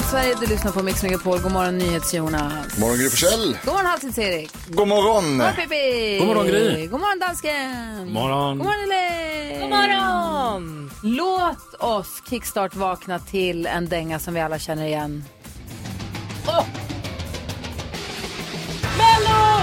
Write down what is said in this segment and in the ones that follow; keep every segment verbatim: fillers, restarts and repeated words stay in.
Sverige, du lyssnar på Mix Megapol. God morgon, NyhetsJonas. God morgon, Gry Forssell. God morgon, Halvtids-Erik. God morgon. God morgon, Pippi. God morgon, Gry. God morgon, dansken. God morgon. God morgon, Elaine. God morgon. Låt oss kickstart vakna till en dänga som vi alla känner igen. Åh! Oh! Mello!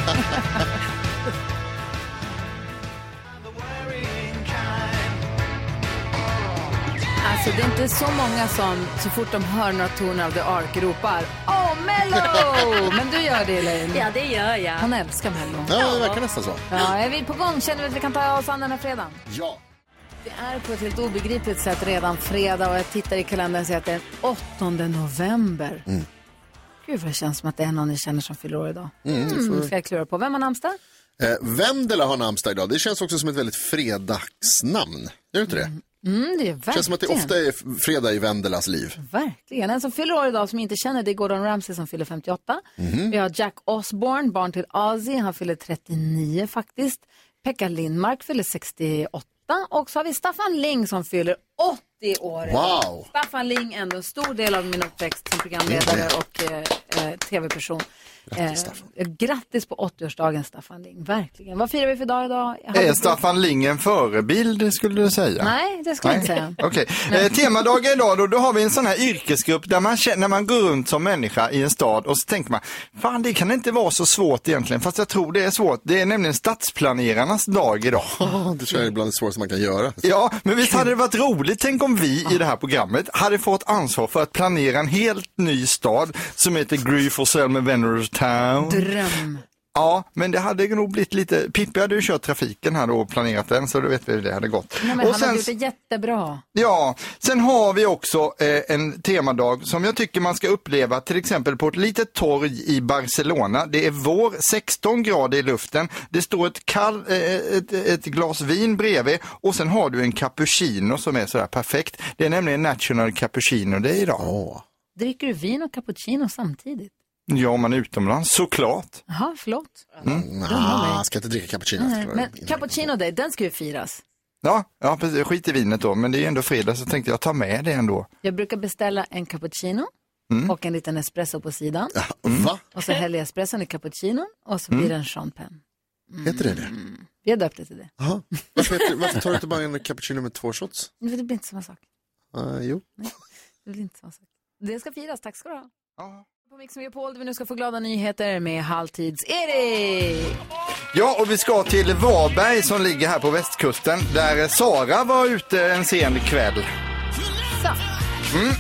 Alltså det är inte så många som så fort de hör några toner av The Ark ropar åh, oh, Mello! Men du gör det, Elaine. Ja, det gör jag. Han älskar Mello. Ja, det verkar nästan så. Ja, är vi på gång? Känner vi att vi kan ta oss an den här fredagen? Ja. Det är på ett helt obegripligt sätt redan fredag och jag tittar i kalendern och ser att det är åttonde november. Mm. Gud, vad det känns som att det är någon ni känner som fyller år idag. Mm, mm, ska jag klura på. Vem har namnsdag? Eh, Vendela har namnsdag idag. Det känns också som ett väldigt fredagsnamn. Är det inte det? Mm, mm det är verkligen. Det känns som att det ofta är fredag i Vendelas liv. Verkligen. En som fyller år idag som inte känner det är Gordon Ramsay som fyller femtioåtta. Mm. Vi har Jack Osborne, barn till Ozzy. Han fyller trettionio faktiskt. Pekka Lindmark fyller sextioåtta. Och så har vi Staffan Ling som fyller åttio år. Wow! Staffan Ling, ändå en stor del av min uppväxt som programledare och eh, eh, tv-person. Grattis, eh, grattis på åttioårsdagen, Staffan Ling. Verkligen. Vad firar vi för dag idag? Är Staffan Ling en förebild, skulle du säga? Nej, det skulle jag inte säga. Okej. Okay. Eh, temadagen idag, då, då har vi en sån här yrkesgrupp där man känner, när man går runt som människa i en stad och så tänker man, fan det kan inte vara så svårt egentligen, fast jag tror det är svårt. Det är nämligen stadsplanerarnas dag idag. Oh, det tror jag är bland det svåraste man kan göra. Ja, men visst hade det varit roligt, tänk om vi i det här programmet hade fått ansvar för att planera en helt ny stad som heter Gry Forssell med Vänner Town. Dröm. Ja, men det hade nog blivit lite... Pippi hade ju kört trafiken här då och planerat den, så då vet vi hur det hade gått. Nej, men och han sen, har gjort det jättebra. Ja, sen har vi också eh, en temadag som jag tycker man ska uppleva till exempel på ett litet torg i Barcelona. Det är vår, sexton grader i luften. Det står ett, kall, eh, ett, ett glas vin bredvid och sen har du en cappuccino som är sådär perfekt. Det är nämligen National Cappuccino Day idag. Åh. Dricker du vin och cappuccino samtidigt? Ja, man är utomlands, såklart. Jaha, förlåt. Mm. Nah, ska inte dricka cappuccino. Nej, men cappuccino Day, den ska ju firas. Ja, ja, precis. Skit i vinet då, men det är ju ändå fredag så tänkte jag ta med det ändå. Jag brukar beställa en cappuccino mm. och en liten espresso på sidan. Ja, va? Och så häller jag espresson i cappuccino och så blir det en champagne. Mm. Heter det det? Vi har döpt det till det. Aha. Varför, heter, varför tar du inte bara en cappuccino med två shots? Det blir inte samma sak. Uh, jo. Nej, det blir inte samma sak. Det ska firas, tack ska du ha. Ja. På Mix Megapol där vi nu ska få glada nyheter med Halvtids-Erik. Ja, och vi ska till Varberg som ligger här på västkusten där Sara var ute en sen kväll. Så. Mm.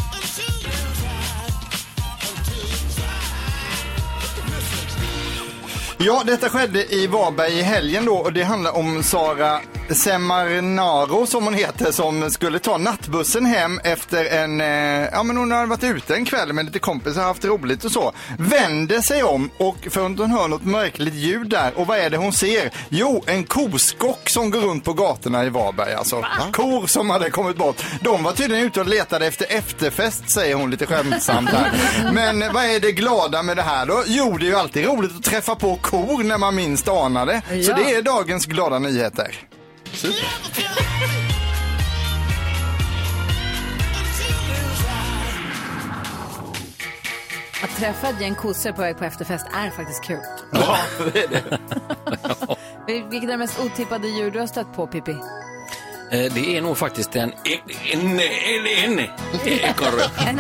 Ja, detta skedde i Varberg i helgen då och det handlar om Sara Semarnaro som hon heter som skulle ta nattbussen hem efter en, eh, ja men hon har varit ute en kväll med lite kompisar, haft roligt och så. Vänder sig om och för hon hör något märkligt ljud där och vad är det hon ser? Jo, en koskock som går runt på gatorna i Varberg alltså. Va? Kor som hade kommit bort. De var tydligen ute och letade efter efterfest säger hon lite skämtsamt här. Men vad är det glada med det här då? Jo, det är ju alltid roligt att träffa på kor när man minst anar det. Ja. Så det är dagens glada nyheter. Super. Att träffa ett gäng kossor på väg på efterfest är faktiskt kul. Ja, det är det. Vilket är det mest otippade djur du har stött på, Pippi? Det är nog faktiskt en en en en ekorre. En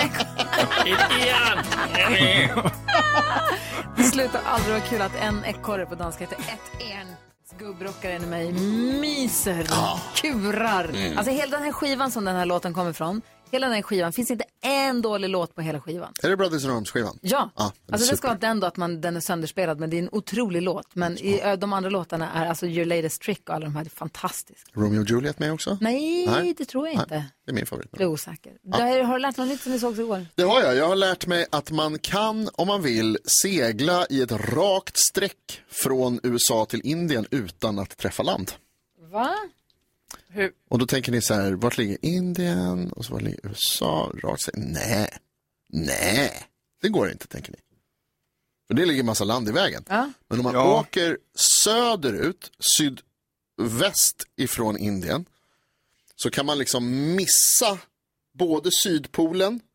ekorre. Det slutar aldrig vara kul att en ekorre på danska heter ett en. Gubbrockaren i mig myser, ah. kurar. Mm. Alltså hela den här skivan som den här låten kommer från, hela den här skivan, finns inte en dålig låt på hela skivan. Är det Brothers in Arms-skivan? Ja, ah, alltså det ska vara den då att man, den är sönderspelad, men det är en otrolig låt. Men i, de andra låtarna är alltså Your Latest Trick och alla de här är fantastiska. Romeo och Juliet med också? Nej, Nej. det tror jag inte. Nej, det är min favorit. Det är osäker. Ah. Har, har du lärt något nytt som vi såg igår? Det har jag. Jag har lärt mig att man kan, om man vill, segla i ett rakt streck från U S A till Indien utan att träffa land. Va? Hur? Och då tänker ni så här, vart ligger Indien och så vart ligger U S A? Rakt streck. Nej, nej, det går inte, tänker ni. För det ligger en massa land i vägen. Ja. Men om man ja. åker söderut, sydväst ifrån Indien, så kan man liksom missa både Sydpolen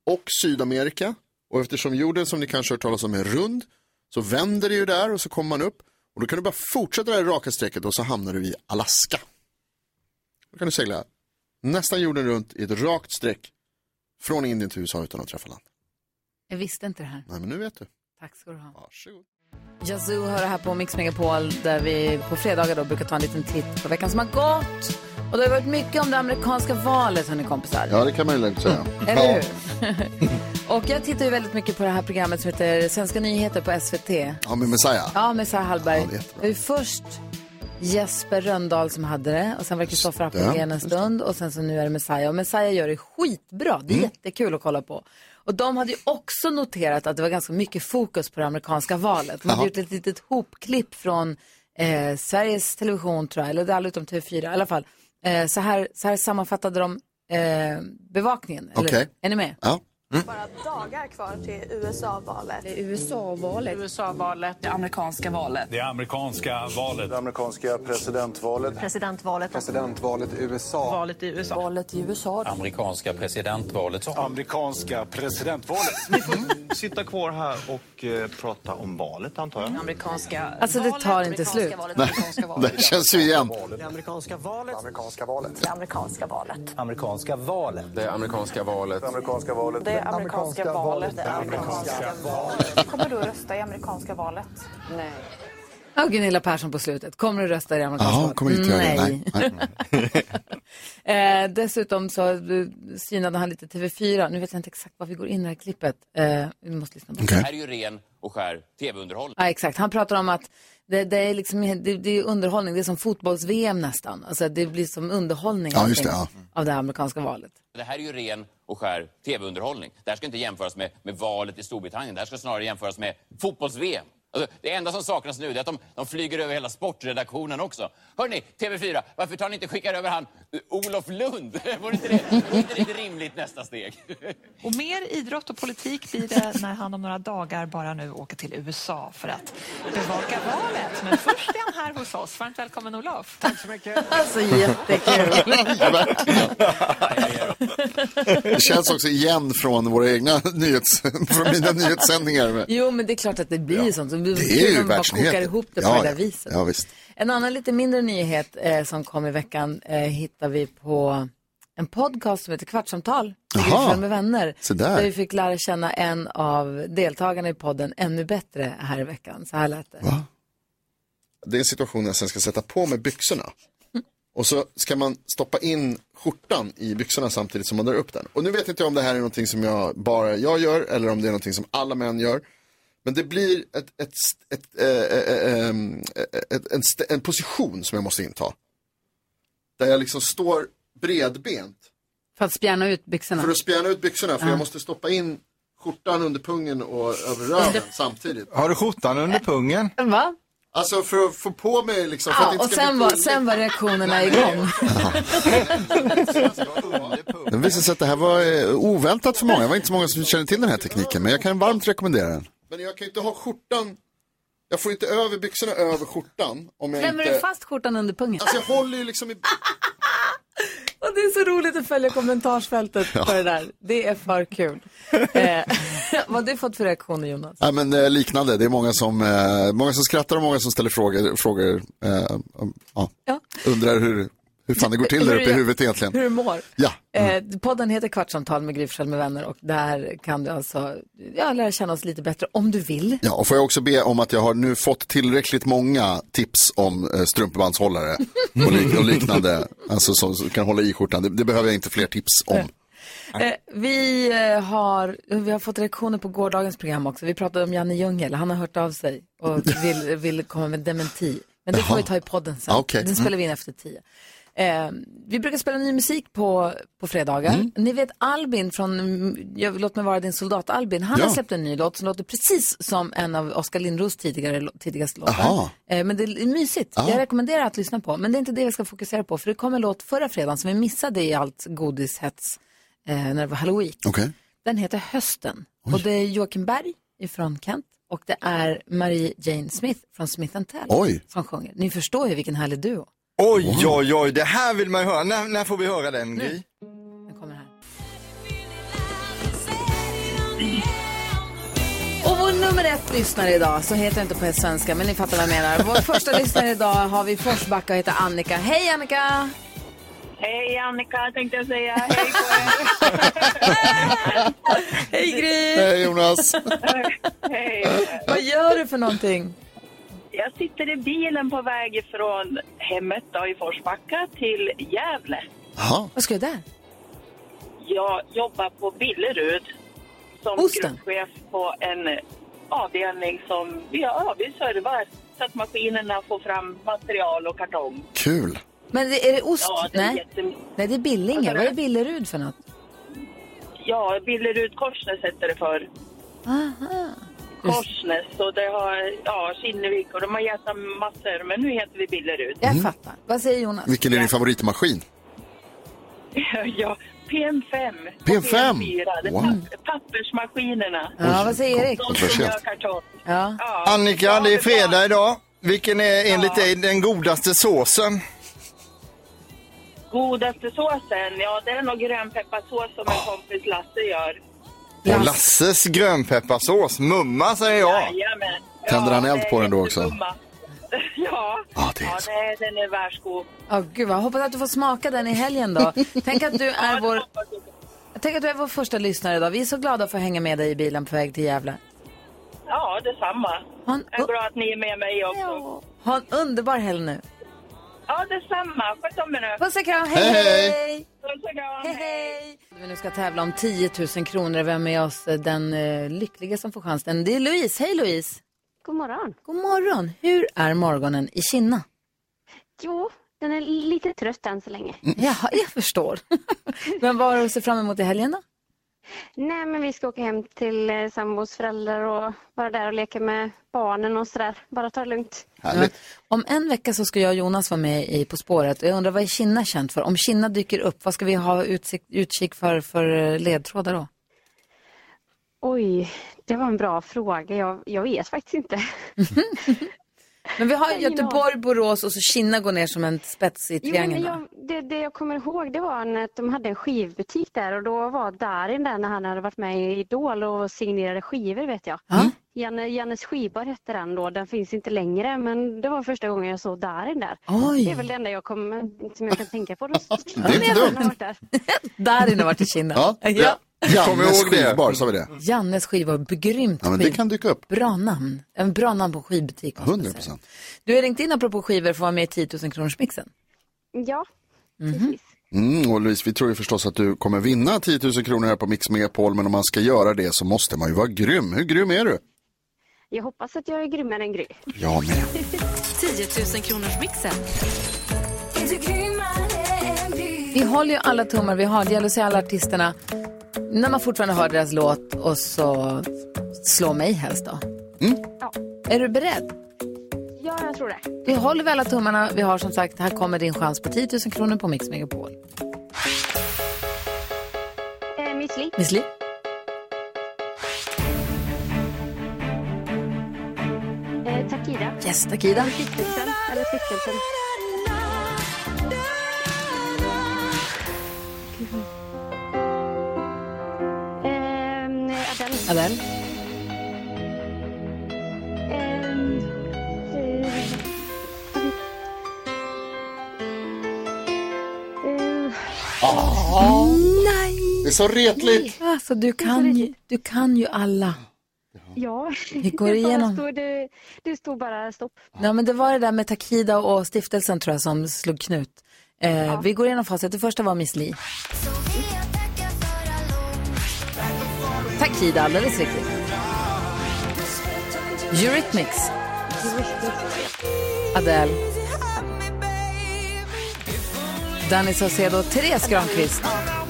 och Sydamerika. Och eftersom jorden som ni kanske har hört talas om är rund så vänder det ju där och så kommer man upp. Och då kan du bara fortsätta det här raka strecket och så hamnar du i Alaska. Då kan du segla nästan jorden runt i ett rakt streck från Indien till U S A utan att träffa land. Jag visste inte det här. Nej, men nu vet du. Tack ska du ha. Varsågod. Yazoo hör det här på Mix Megapol där vi på fredagar då brukar ta en liten titt på veckan som har gått. Och det har varit mycket om det amerikanska valet, hörni kompisar. Ja, det kan man ju lugnt säga. Eller hur? Och jag tittar ju väldigt mycket på det här programmet som heter Svenska nyheter på S V T. Ja, med Messiah. Ja, Messiah Hallberg. Ja, det är det var ju först Jesper Röndahl som hade det. Och sen var det Kristoffer Appelgren en stund. Och sen så nu är det Messiah. Och Messiah gör det skitbra. Det är mm. jättekul att kolla på. Och de hade ju också noterat att det var ganska mycket fokus på det amerikanska valet. De hade Aha. gjort ett litet hopklipp från eh, Sveriges Television, tror jag. Eller det är alla utom T V fyra i alla fall. Eh, så, här, så här sammanfattade de eh, bevakningen. Eller, okay. Är ni med? Ja. Mm. Bara dagar kvar till U S A-valet. Det är U S A-valet. U S A-valet. Det amerikanska valet. Det amerikanska valet. Det amerikanska presidentvalet. Presidentvalet. Presidentvalet i U S A. Valet i U S A. Valet i U S A. Amerikanska presidentvalet. Amerikanska presidentvalet. Ni får sitta kvar här och eh, prata om valet, antar jag. Amerikanska Alltså det tar inte slut. Nej, det känns ju igen. Det amerikanska valet. Det amerikanska valet. Det amerikanska valet. Amerikanska valet. Det amerikanska valet. Det amerikanska valet. Det amerikanska valet. Det amerikanska valet. Kommer du att rösta i amerikanska valet? Nej. Ja, Gunilla Persson på slutet. Kommer du rösta i det amerikanska Aha, valet? kommer inte nej. nej. eh, dessutom så synade han lite T V fyra. Nu vet jag inte exakt var vi går in i det här klippet. Eh, vi måste lyssna på okay. Det här är ju ren och skär tv-underhållning. Ja, exakt. Han pratar om att det, det är liksom det, det är underhållning. Det är som fotbolls-V M nästan. Alltså det blir som underhållning ja, just det, ja. av det amerikanska valet. Det här är ju ren och skär tv-underhållning. Det här ska inte jämföras med, med valet i Storbritannien. Det här ska snarare jämföras med fotbolls-V M. Alltså, det enda som saknas nu är att de, de flyger över hela sportredaktionen också. Hörrni, T V fyra, varför tar ni inte skickar över han uh, Olof Lund? Var inte det, var inte det rimligt nästa steg? Och mer idrott och politik blir det när han om några dagar bara nu åker till U S A för att bevaka valet. Men först är han här hos oss. Varmt välkommen Olof. Tack så mycket. Alltså jättekul. Det känns också igen från våra egna nyhets, från mina nyhetssändningar. Jo, men det är klart att det blir ja. sånt. Det är ju världsnyheter. Kokar ihop det på ja, det där viset. Ja, visst. En annan lite mindre nyhet eh, som kom i veckan eh, hittar vi på en podcast som heter Kvartsamtal med, med vänner. Så där. där vi fick lära känna en av deltagarna i podden ännu bättre här i veckan. Så här lät det. Va? Det är en situation där jag sen ska sätta på mig byxorna. Och så ska man stoppa in skjortan i byxorna samtidigt som man drar upp den. Och nu vet inte jag om det här är någonting som jag bara jag gör eller om det är någonting som alla män gör. Men det blir ett, ett, ett, äh, äh, ett, en, en position som jag måste inta. Där jag liksom står bredbent. För att spjärna ut byxorna. För att spjärna ut byxorna. För ja. jag måste stoppa in skjortan under pungen och över röven samtidigt. Har du skjortan under pungen? Va? Alltså för att få på mig liksom. För ja, att inte och ska sen var, sen var reaktionerna igång. Det visade sig att det här var oväntat för många. Det var inte så många som känner till den här tekniken. Men jag kan varmt rekommendera den. Men jag kan inte ha skjortan. Jag får inte över byxorna över skjortan. Om jag Klämmer inte... du fast skjortan under pungen? Alltså jag håller ju liksom i... Och det är så roligt att följa kommentarsfältet ja. på det där. Det är för kul. eh, vad har du fått för reaktioner, Jonas? Ja, men eh, liknande. Det är många som, eh, många som skrattar och många som ställer frågor. frågor eh, um, ja. Ja. Undrar hur... Hur fan det går till där uppe i huvudet egentligen. Hur du mår. Ja. Mm. Eh, podden heter Kvartsamtal med Gry Forssell med vänner. Och där kan du alltså ja, lära känna oss lite bättre om du vill. Ja, och får jag också be om att jag har nu fått tillräckligt många tips om eh, strumpebandshållare och, lik- och liknande. Alltså som, som kan hålla i skjortan. Det, det behöver jag inte fler tips om. Eh, vi, eh, har, vi har fått reaktioner på gårdagens program också. Vi pratade om Janne Ljungel. Han har hört av sig och vill, vill komma med dementi. Men det får vi ta i podden sen. Okay. Den spelar vi in efter tio. Eh, vi brukar spela ny musik på, på fredagar. Mm. Ni vet Albin från jag, Låt mig vara din soldat Albin. Han ja. har släppt en ny låt som låter precis som en av Oskar Lindros tidigare, tidigaste låtar. Eh, men det är mysigt. Aha. Jag rekommenderar att lyssna på. Men det är inte det vi ska fokusera på. För det kom en låt förra fredagen som vi missade i allt godishets eh, när det var Halloween. Okay. Den heter Hösten. Oj. Och det är Joakim Berg ifrån Kent. Och det är Marie Jane Smith från Smith and Tell Oj. som sjunger. Ni förstår ju vilken härlig duo. Oj, wow. oj, oj, det här vill man höra. När, när får vi höra den, Gry? Den kommer här. rätt lyssnare idag, så heter det inte på svenska, men ni fattar vad jag menar. Vår första lyssnare idag har vi Forsbacka och heter Annika. Hej Annika! Hej Annika, tänkte jag säga. Hej på er. Hej Gry! Hej Jonas! Hej. Vad gör du för någonting? Jag sitter i bilen på väg från hemmet då, i Forsbacka till Gävle. Aha. Vad ska du där? Jag jobbar på Billerud som Osten. gruppchef på en avdelning som ja, vi servar så att maskinerna får fram material och kartong. Kul! Men det, är det ost? Ja, det är Nej. jätte... Nej, det är Billinge. Vad är Billerud för något? Ja, Billerud Korsnäs heter det för. Aha. Korsnäs och det har ja, Kinnevik och de har gett massor, men nu heter vi Billerud. Jag fattar. Vad säger Jonas? Vilken är din favoritmaskin? Ja, P M fem. P M fem? P M fyra, det är Wow. papp- pappersmaskinerna. Ja, vad säger Erik? De som gör kartong. Ja. Ja. Annika, det är fredag idag. Vilken är enligt dig den godaste såsen? Godaste såsen, ja det är nog grönpepparsås som en kompis Lasse gör. Och Lasses grönpepparsås. Mumma säger jag. Jajamän. Tänder han eld det på är den då också? jättemumma. Ja, Ja, det är ja så. det, den är världsgod. Åh gud, vad hoppas att du får smaka den i helgen då. Tänk att du är vår Tänk att du är vår första lyssnare idag. Vi är så glada för att hänga med dig i bilen på väg till Gävle. Ja, detsamma. Han- Jag är glad att ni är med mig också. Ha en underbar helg nu. Ja, detsamma. Sköt om er nu. Puss och kram, hej Hej, hej. hej! Puss och kram. Hej hej! Vi nu ska tävla om tio tusen kronor. Vem är med oss den uh, lyckliga som får chansen? Det är Louise. Hej Louise! God morgon. God morgon! Hur är morgonen i Kina? Jo, den är lite trött än så länge. Ja, jag förstår. Men vad har du sett fram emot i helgen då? Nej, men vi ska åka hem till eh, sambos föräldrar och vara där och leka med barnen och sådär. Bara ta det lugnt. Härligt. Om en vecka så ska jag och Jonas vara med i På spåret. Och jag undrar, vad är Kina känt för? Om Kina dyker upp, vad ska vi ha utsikt, utkik för, för ledtrådar då? Oj, det var en bra fråga. Jag, jag vet faktiskt inte. Men vi har Jag har ingen Göteborg, Borås och så Kina går ner som en spets i Jo, men triangeln. jag, det, det jag kommer ihåg det var att de hade en skivbutik där och då var Darin där när han hade varit med i Idol och signerade skivor vet jag. Ja. Janne, Jannes skivbar hette den då, den finns inte längre men det var första gången jag såg Darin där. Oj. Det är väl det enda jag, kommer, som jag kan tänka på. Då. Det är inte dumt. Han har varit där. Där inne har varit i Kina. Ja, Ja. Kommer Jannes ihåg det? skivbar, sa vi det? Jannes skiva, grymt Ja, men det skiv. kan dyka upp. Bra namn. En bra namn på skivbutik. måste jag hundra säga. procent. Du har ringt in apropå skivor för att vara med i tio tusen kronors mixen. Ja, Mhm. precis. Mm, och Louise, vi tror ju förstås att du kommer vinna tio tusen kronor här på Mix Megapol, men om man ska göra det så måste man ju vara grym. Hur grym är du? Jag hoppas att jag är grymmare än Gry. Jag med. tio tusen kronors mixen. Vi håller ju alla tummar vi har. Det gäller att se alla artisterna. När man fortfarande hör deras låt och så slå mig helst då. Mm. Ja. Är du beredd? Ja, jag tror det. Vi håller väl alla tummarna. Vi har som sagt, här kommer din chans på tio tusen kronor på Mix Megapol. Eh, Miss Li. Miss Li? Eh, Takida. Yes, Takida. Eller stiftelsen. Eller stiftelsen. Eh, Adele. Adele? Ehm, eh, Åh, nej! Det är så retligt. Alltså, du kan ju, du kan ju alla. Ja, Vi går det igenom. stod, det, det stod bara stopp. Ja, men det var det där med Takida och stiftelsen tror jag som slog knut. Eh, Vi går igenom facit. Det första var Miss Li. Takida, alldeles riktigt. Eurythmics. Adele. Danny Saucedo, Therese Granqvist.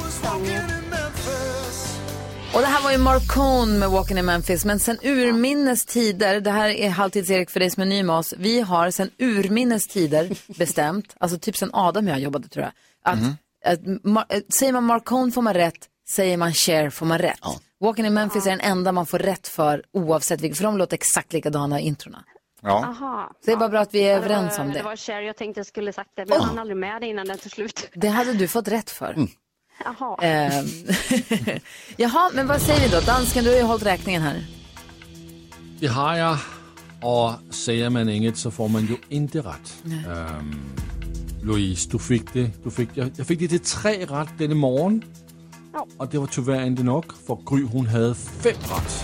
Och det här var ju Marcone med Walking in Memphis. Men sen urminnes tider, det här är Halvtids-Erik för dig som är ny med oss. Vi har sen urminnes tider bestämt, alltså typ sen Adam och jag jobbade tror jag. Att, Mm. att, att säger man Marcone får man rätt, säger man Cher får man rätt. Ja. Walking in Memphis är den enda man får rätt för oavsett vilket, för de låter exakt likadana i introna. Ja. Aha. Så det är bara bra att vi är Ja, överens var, om Det det. var Cher, jag tänkte jag skulle sagt det, men jag hann aldrig med det innan den tog slut. Det hade du fått rätt för. Mm. Jaha. Ehm, Jaha, men vad säger vi då? Dansken, du har ju hållit räkningen här. Det har jag. Och säger man inget så får man ju inte rätt. Um, Louise, du fick det. Du fick, jag, jag fick det till tre rätt denna morgon. Ja. Och det var tyvärr inte nog, för Gry hon hade fem rätt.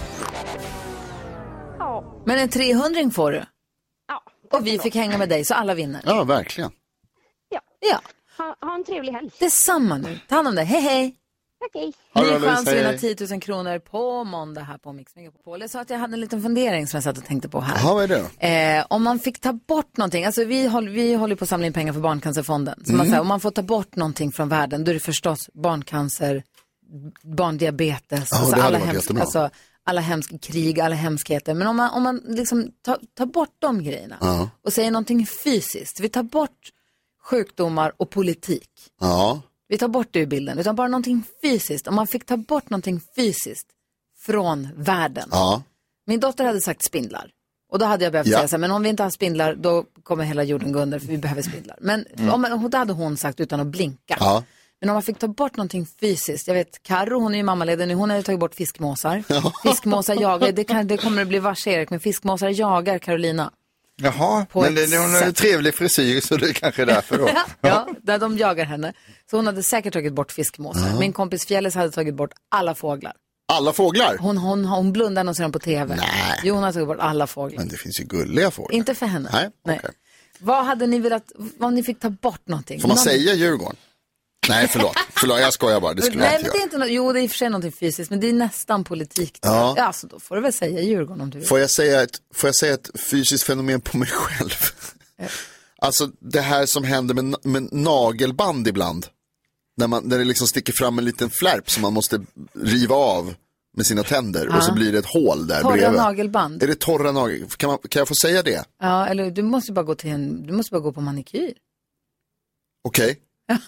Ja. Men en trehundring får du. Ja. Och vi fick hänga med dig så alla vinner. Ja, verkligen. Ja. Ja. Ha, ha en trevlig helg. Detsamma nu. Ta hand om det. Hej, hej. Okej. Ny chans att vinna tio tusen kronor på måndag här på Mix Megapol. Jag sa att jag hade en liten fundering som jag satt och tänkte på här. Ja, vad är det? Eh, om man fick ta bort någonting, alltså vi håller, vi håller på att samla in pengar för Barncancerfonden. Så Mm. man säger, om man får ta bort någonting från världen, då är det förstås barncancer, barndiabetes, Ja, alltså det hade alla, varit hems- jättebra. alltså alla hemska krig, alla hemskheter. Men om man, om man liksom tar ta bort de grejerna Ja. och säger någonting fysiskt, vi tar bort sjukdomar och politik. Ja. Vi tar bort det ur bilden, utan bara någonting fysiskt. Om man fick ta bort någonting fysiskt från världen. Ja. Min dotter hade sagt spindlar. Och då hade jag behövt Ja. säga så här, men om vi inte har spindlar, då kommer hela jorden gå under, för vi behöver spindlar. Men Mm. om man, då hade hon sagt utan att blinka. Ja. Men om man fick ta bort någonting fysiskt, jag vet, Karo, hon är ju mammaledig nu, hon har ju tagit bort fiskmåsar. Fiskmåsar jagar, det, kan, det kommer att bli vars Erik, men fiskmåsar jagar Carolina. Jaha, På men det, ett det, hon har en sätt. trevlig frisyr så det är kanske därför då. Ja, där de jagar henne. Så hon hade säkert tagit bort fiskmåsar. Ja. Min kompis Fjällis hade tagit bort alla fåglar. Alla fåglar? Hon, hon, hon blundar när hon ser dem på tv. Nej. Jo, hon har tagit bort alla fåglar. Men det finns ju gulliga fåglar. Inte för henne. Nej, Nej. okej. Vad hade ni velat, om ni fick ta bort någonting? Får man Någon- säga Djurgården? Nej, förlåt. Förlåt, jag skojar bara. Det skulle Nej, jag men inte det är göra. inte något, jo, det är i och för sig någonting fysiskt, men det är nästan politik. då. Ja. Ja, alltså då får du väl säga Djurgården om du vill. Får jag säga ett, får jag säga ett fysiskt fenomen på mig själv? Alltså det här som händer med, med nagelband ibland. När, man, när det liksom sticker fram en liten flärp som man måste riva av med sina tänder. Ja. Och så blir det ett hål där Torra bredvid. nagelband. Är det torra nagel? Kan, man, kan jag få säga det? Ja, eller du måste bara gå till en, du måste bara gå på manikyr. Okej.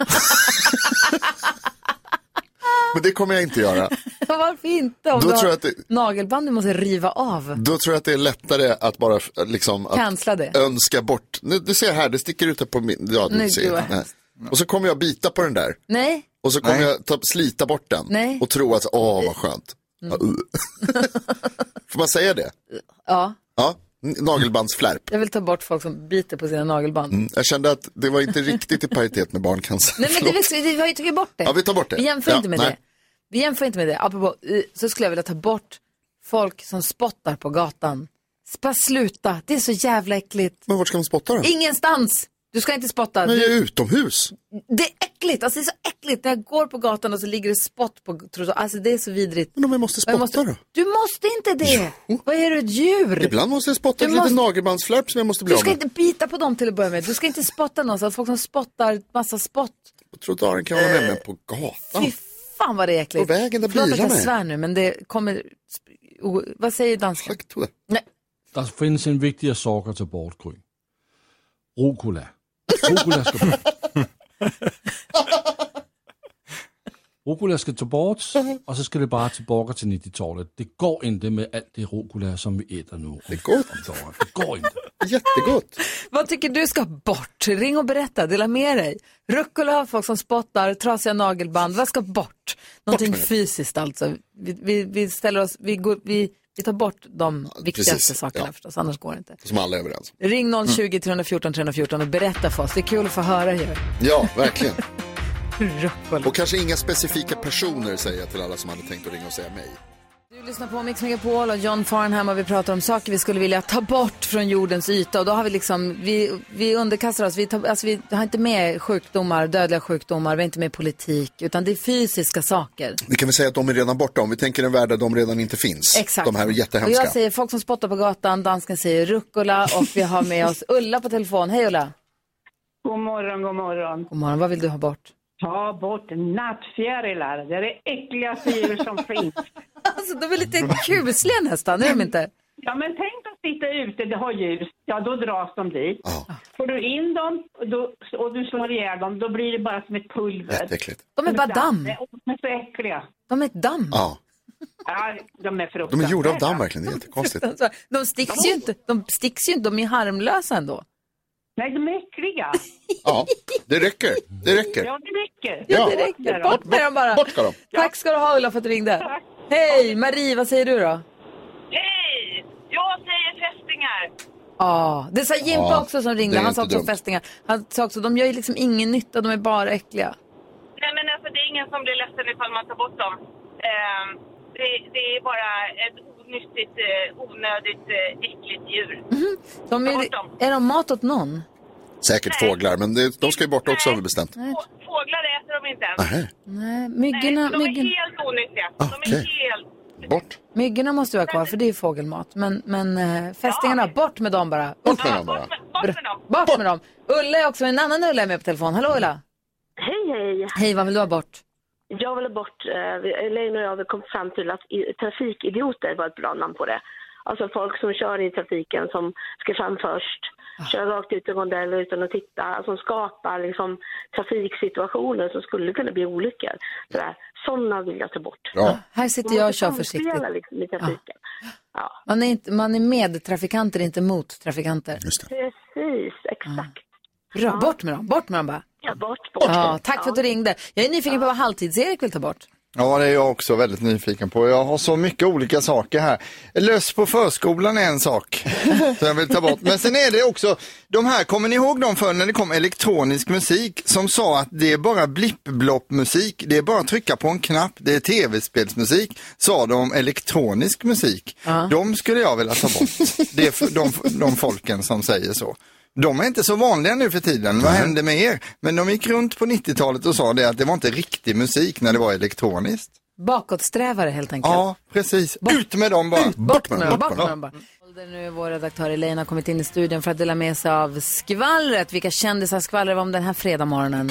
Men det kommer jag inte göra. Varför inte? Om Då du har tror jag att det- nagelband du måste riva av. Då tror jag att det är lättare att bara liksom, att Cancella det. önska bort. Nu, du ser här, det sticker ut här på min... Ja, du Nej, ser. du är Nej. Och så kommer jag bita på den där. Nej. Och så kommer Nej. jag ta, slita bort den. Nej. Och tro att, åh vad skönt. Mm. Ja, uh. Får man säga det? Ja, Ja, n- nagelbandsflärp. jag vill ta bort folk som biter på sina nagelband. Mm. Jag kände att det var inte riktigt i paritet med barncancer. Nej, men det, vi, vi har ju tagit bort det. Ja, vi tar bort det. Vi jämför Ja, inte med nej. det. Vi jämför inte med det. Apropå, eh, så skulle jag vilja ta bort folk som spottar på gatan. Bara sluta, det är så jävla äckligt. Men vart ska man spotta då? Ingenstans! Du ska inte spotta. Men jag är Du, utomhus. det är äckligt, alltså det är så äckligt. När jag går på gatan och så ligger det spott på trottoaren. Alltså det är så vidrigt. Men om jag måste Och jag spotta då? Du måste inte det! Vad är du, ett djur? Ibland måste jag spotta Du ett litet måste- nagelbandsflärp som jag måste bli Du av ska med. inte bita på dem till att börja med. Du ska inte spotta någonstans. Folk som spottar massa spott. På trottoaren kan jag vara med mig på gatan. Fy fan vad det är äckligt. På vägen där Förlåt att bilarna jag är. svär nu, men det kommer... Oh, vad säger dansken? Nej. Der findes en vigtigere sak at tage bort, Gry. Rucola. Rucola skal bort. Rucola skal tage bort, og så skal det bare tillbaka till nittiotalet. Det går inte med allt det rucola som vi äter nu. Det går. Det går inte. Jättegott. Vad tycker du ska bort? Ring och berätta, dela med dig. Rucola, folk som spottar, trasiga nagelband. Vad ska bort? Någonting Bort med det. fysiskt alltså. Vi, vi, vi ställer oss, vi, går, vi, vi tar bort de viktigaste precis. sakerna Ja. förstås, annars går det inte. Som alla är överens. Ring noll tjugo, tre fjorton, tre fjorton och berätta för oss. Det är kul att få höra ju. Ja, verkligen. Rucola. Och kanske inga specifika personer säger jag till alla som hade tänkt att ringa och säga mig. Du lyssnar på Mix Megapol och John Farnham och vi pratar om saker vi skulle vilja ta bort från jordens yta och då har vi liksom, vi, vi underkastar oss, vi, tar, alltså vi har inte med sjukdomar, dödliga sjukdomar, vi har inte med politik utan det är fysiska saker. Vi kan väl säga att de är redan borta om vi tänker en värld där de redan inte finns. Exakt. De här är Och jättehemska. jag säger folk som spottar på gatan, dansken säger rucola och vi har med oss Ulla på telefon. Hej Ulla. God morgon, god morgon. God morgon, vad vill du ha bort? Ta bort nattfjärilar. Det är det äckligaste djur som finns. Alltså de är lite kusliga nästan, är de inte? Ja, men tänk att sitta ute, det har ljus. Ja, då dras de dit. Får du in dem och, då, och du slår ihjäl dem, då blir det bara som ett pulver. Jätteäckligt. De är bara damm. De är så äckliga. De är ett damm. Ja, Ja, de är de fruktansvärda. är gjorda av damm verkligen, det är jättekonstigt. Alltså, de sticks ju inte, de sticks ju inte, de är harmlösa ändå. Nej, de är äckliga. Ja, det räcker, det räcker. Ja, det räcker. Ja, det räcker. Bort med dem bara. Bort ska de. Tack ska du ha Ulla för att du ringde. Hej, Marie, vad säger du då? Hej! Jag Ja, det sa Jimpa Ja, också som ringde. det är Han sa inte också dumt. fästingar. Han sa också, de gör ju liksom ingen nytta, de är bara äckliga. Nej, men alltså det är ingen som blir ledsen ifall man tar bort dem. Eh, det, det är bara ett onyttigt, eh, onödigt, eh, äckligt djur. Mm-hmm. De är, är de mat åt någon? Säkert Nej. fåglar, men det, de ska ju bort också har vi bestämt. Nej. Fåglar äter de inte ens. Nähä. Nej, myggorna... Nej, de är myggen... helt onyttiga. Ah, de är okay. helt... Bort. Myggorna måste vara kvar, för det är ju fågelmat. Men, men äh, fästingarna, ja. bort med dem bara. Bort med dem bara. Bort med, bort med dem. Bort, bort med dem. Ulla är också, en annan Ulla är med på telefon. Hallå Ulla. Hej, hej. Hej, vad vill du ha bort? Jag vill ha bort, eh, Elaine och jag har kommit fram till att i, trafikidioter var ett bra namn på det. Alltså folk som kör i trafiken, som ska fram först, ah. kör rakt ut i rondeller utan att titta, som skapar liksom trafiksituationer som skulle kunna bli olyckor. Sådär. Sådana vill jag ta bort. Ja. Här sitter jag och kör försiktigt. Liksom i trafiken. Ja. Ja. Man, är inte, man är med trafikanter, inte mot trafikanter. Just det. Precis, exakt. Ja. Bra, bort med dem, bort med dem bara. Ja, bort, bort. Ja, tack för att du ringde. Jag är nyfiken på vad Halvtids-Erik vill ta bort. Ja, det är jag också väldigt nyfiken på. Jag har så mycket olika saker här. Löss på förskolan är en sak som jag vill ta bort. Men sen är det också, de här, kommer ni ihåg dem för när det kom elektronisk musik som sa att det är bara blipp-blopp-musik, det är bara att trycka på en knapp, det är tv-spelsmusik, sa de om elektronisk musik. Uh-huh. De skulle jag vilja ta bort. Det är för de, de folken som säger så. De är inte så vanliga nu för tiden. Vad hände med er? Men de gick runt på nittiotalet och sa det att det var inte riktig musik när det var elektroniskt. Bakåtsträvare helt enkelt. Ja, precis. Bort. Ut med dem bara. Ut, bort med dem, bort med dem bara. Nu är vår redaktör Elaine har kommit in i studion för att dela med sig av skvallret. Vilka kändisar skvallrar om den här fredagmorgonen?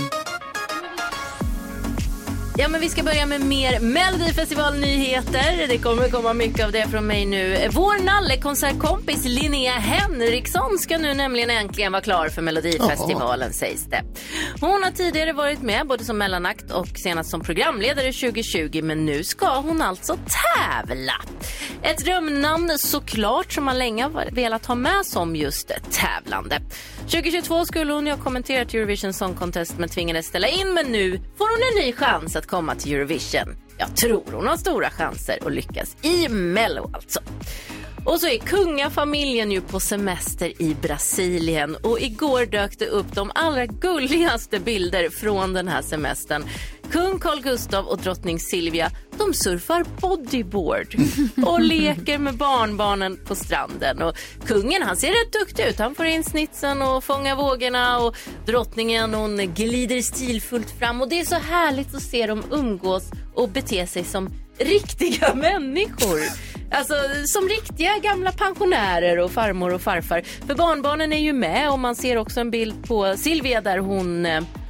Ja, men vi ska börja med mer Melodifestivalnyheter. Det kommer komma mycket av det från mig nu. Vår nallekonsertkompis Linnea Henriksson ska nu nämligen äntligen vara klar för Melodifestivalen, oh. sägs det. Hon har tidigare varit med både som mellanakt och senast som programledare tjugo tjugo, men nu ska hon alltså tävla. Ett drömnamn såklart som man länge har velat ha med som just tävlande. tjugo tjugotvå skulle hon ju ha kommenterat Eurovision Song Contest men tvingades ställa in, men nu får hon en ny chans att komma till Eurovision. Jag tror hon har stora chanser att lyckas i Mello alltså. Och så är kungafamiljen ju på semester i Brasilien och igår dök det upp de allra gulligaste bilder från den här semestern. Kung Carl Gustaf och drottning Silvia, de surfar bodyboard och leker med barnbarnen på stranden. Och kungen, han ser rätt duktig ut. Han får in snitsen och fångar vågorna, och drottningen, hon glider stilfullt fram. Och det är så härligt att se dem umgås och bete sig som riktiga människor. Alltså som riktiga gamla pensionärer och farmor och farfar. För barnbarnen är ju med, och man ser också en bild på Silvia där hon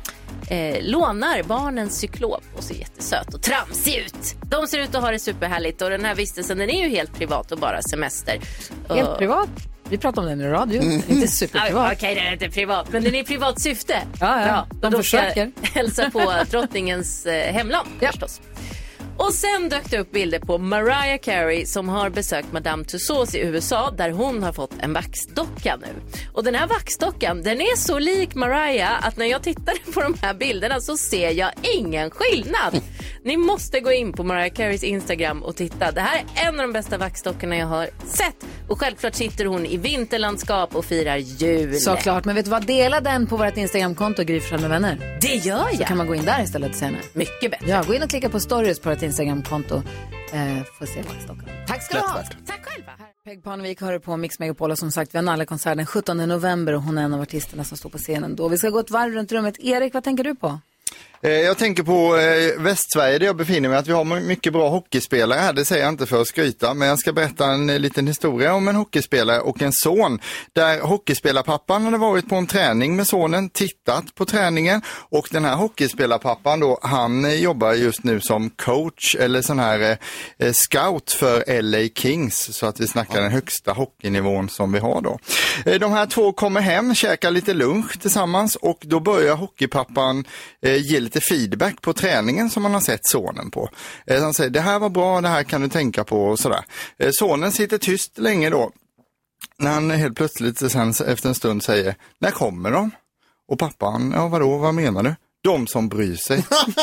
eh, lånar barnens cyklop och ser jättesöt och tramsig ut. De ser ut att ha det superhärligt, och den här vistelsen, den är ju helt privat och bara semester. Helt och... privat? Vi pratar om den i radio, mm. inte superprivat. Okej, okay, den är inte privat, men den är i privat syfte. Ja, ja. De, de försöker hälsa på drottningens eh, hemland, ja. förstås. Och sen dök det upp bilder på Mariah Carey som har besökt Madame Tussauds i U S A, där hon har fått en vaxdocka nu. Och den här vaxdockan, den är så lik Mariah att när jag tittade på de här bilderna så ser jag ingen skillnad. Ni måste gå in på Mariah Careys Instagram och titta. Det här är en av de bästa vaxdockorna jag har sett. Och självklart sitter hon i vinterlandskap och firar jul. Såklart, men vet du vad? Dela den på vårt Instagramkonto, Gry Forssell med vänner. Det gör jag. Så kan man gå in där istället senare. Mycket bättre. Ja, gå in och klicka på stories på vårt Instagramkonto. Eh, får se vaxdockan. Tack ska du ha. Tack själva. Peg Parnevik hör på Mix Megapol, och som sagt, vi har nallekonsert den sjuttonde november och hon är en av artisterna som står på scenen då. Vi ska gå ett varv runt rummet. Erik, vad tänker du på? Jag tänker på eh, Västsverige där jag befinner mig, att vi har mycket bra hockeyspelare här. Det säger jag inte för att skryta, men jag ska berätta en eh, liten historia om en hockeyspelare och en son. Där hockeyspelarpappan hade varit på en träning med sonen, tittat på träningen, och den här hockeyspelarpappan då, han eh, jobbar just nu som coach eller sån här eh, scout för L A Kings, så att vi snackar den högsta hockeynivån som vi har då. Eh, de här två kommer hem, käkar lite lunch tillsammans, och då börjar hockeypappan eh, ge lite feedback på träningen som man har sett sonen på. Eh, han säger, det här var bra, det här kan du tänka på och sådär. Eh, sonen sitter tyst länge då. När han helt plötsligt sen efter en stund säger, när kommer de? Och pappan, ja vadå, vad menar du? De som bryr sig.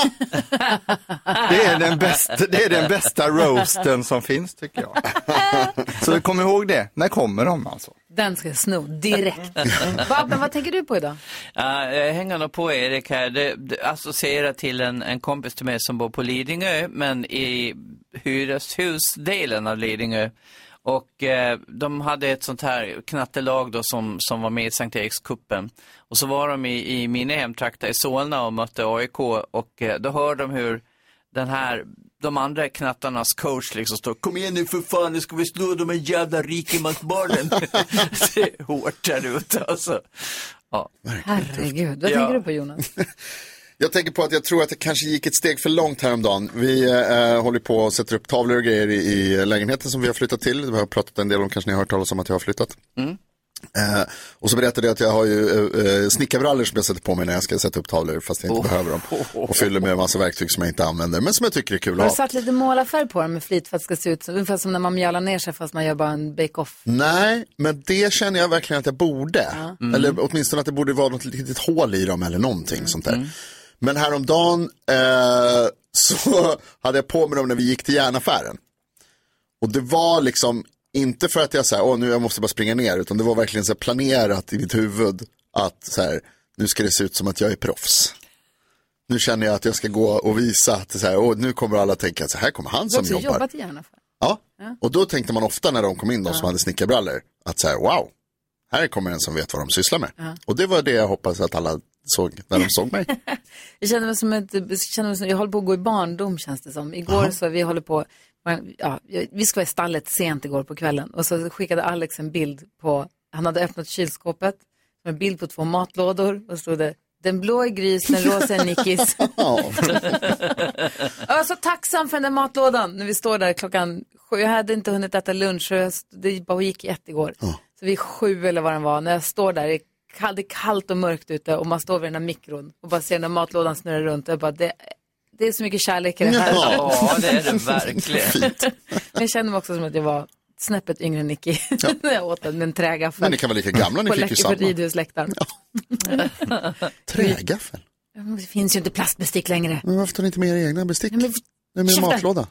det, är den bästa, det är den bästa roasten som finns, tycker jag. Så kom ihåg det, när kommer de alltså? Den ska jag sno direkt. Babben, vad tänker du på idag? Uh, jag hänger nog på Erik här. Det, det associerar till en, en kompis till mig som bor på Lidingö, men i hyreshusdelen av Lidingö. Och eh, de hade ett sånt här knattelag då som, som var med i Sankt Erikskuppen. Och så var de i, i mina hemtrakter i Solna och mötte A I K. Och eh, då hörde de hur den här, de andra knattarnas coach liksom står: kom igen nu för fan, nu ska vi slå de här jävla rikemansbarnen. Det är hårt där ute alltså. Ja. Herregud, vad Ja. tänker du på, Jonas? Jag tänker på att jag tror att det kanske gick ett steg för långt häromdagen. Vi äh, håller på att sätta upp tavlor och grejer i, i lägenheten som vi har flyttat till. Vi har pratat en del om, kanske ni har hört talas om att jag har flyttat. Mm. Uh, och så berättade jag att jag har ju uh, snickarbrallor som jag sätter på mig när jag ska sätta upp tavlor fast jag inte oh. behöver dem. Och fyller med en massa verktyg som jag inte använder, men som jag tycker är kul att ha. Har du satt lite målarfärg på dem med flit för att det ska se ut som, ungefär som när man mjölar ner sig fast man gör bara en bake-off? Nej, men det känner jag verkligen att jag borde. Ja. Mm. Eller åtminstone att det borde vara något litet hål i dem eller någonting mm. sånt där. Mm. Men häromdagen eh, så hade jag på mig dem när vi gick till järnaffären. Och det var liksom inte för att jag så här, åh nu jag måste bara springa ner, utan det var verkligen så här planerat i mitt huvud att så här, nu ska det se ut som att jag är proffs. Nu känner jag att jag ska gå och visa att så här, åh nu kommer alla tänka att så här kommer han som jobbar. Du har jobbat i järnaffär. Ja. ja, och då tänkte man ofta när de kom in, de ja. som hade snickarbrallor, att så här, wow, här kommer en som vet vad de sysslar med. Ja. Och det var det jag hoppas att alla såg när de såg mig. Jag känner mig som ett, jag känner mig som, jag håller på att gå i barndom känns det som. Igår Aha. så vi håller på, ja, vi ska vara i stallet sent igår på kvällen. Och så skickade Alex en bild på, han hade öppnat kylskåpet, en bild på två matlådor och stod det: den blå är Grys, den rosa är Nickis. Jag var så tacksam för den där matlådan när vi står där klockan sju. Jag hade inte hunnit äta lunch så jag, det bara gick i ett igår. Oh. Så vid sju eller vad den var, när jag står där, det är kallt och mörkt ute och man står vid den här mikron och bara ser den där matlådan snurra runt. Och jag bara, det, det är så mycket kärlek i det här. Ja, det är det verkligen. Men jag kände mig också som att jag var snäppet yngre än Nicky ja. när jag åt den med en trägaffel. Men ni kan vara lika gamla, ni fick ju samma. På ridhusläktaren. Ja. Trägaffel? Det finns ju inte plastbestick längre. Men varför tar ni inte med era egna bestick? Ja, men... Det är med matlåda.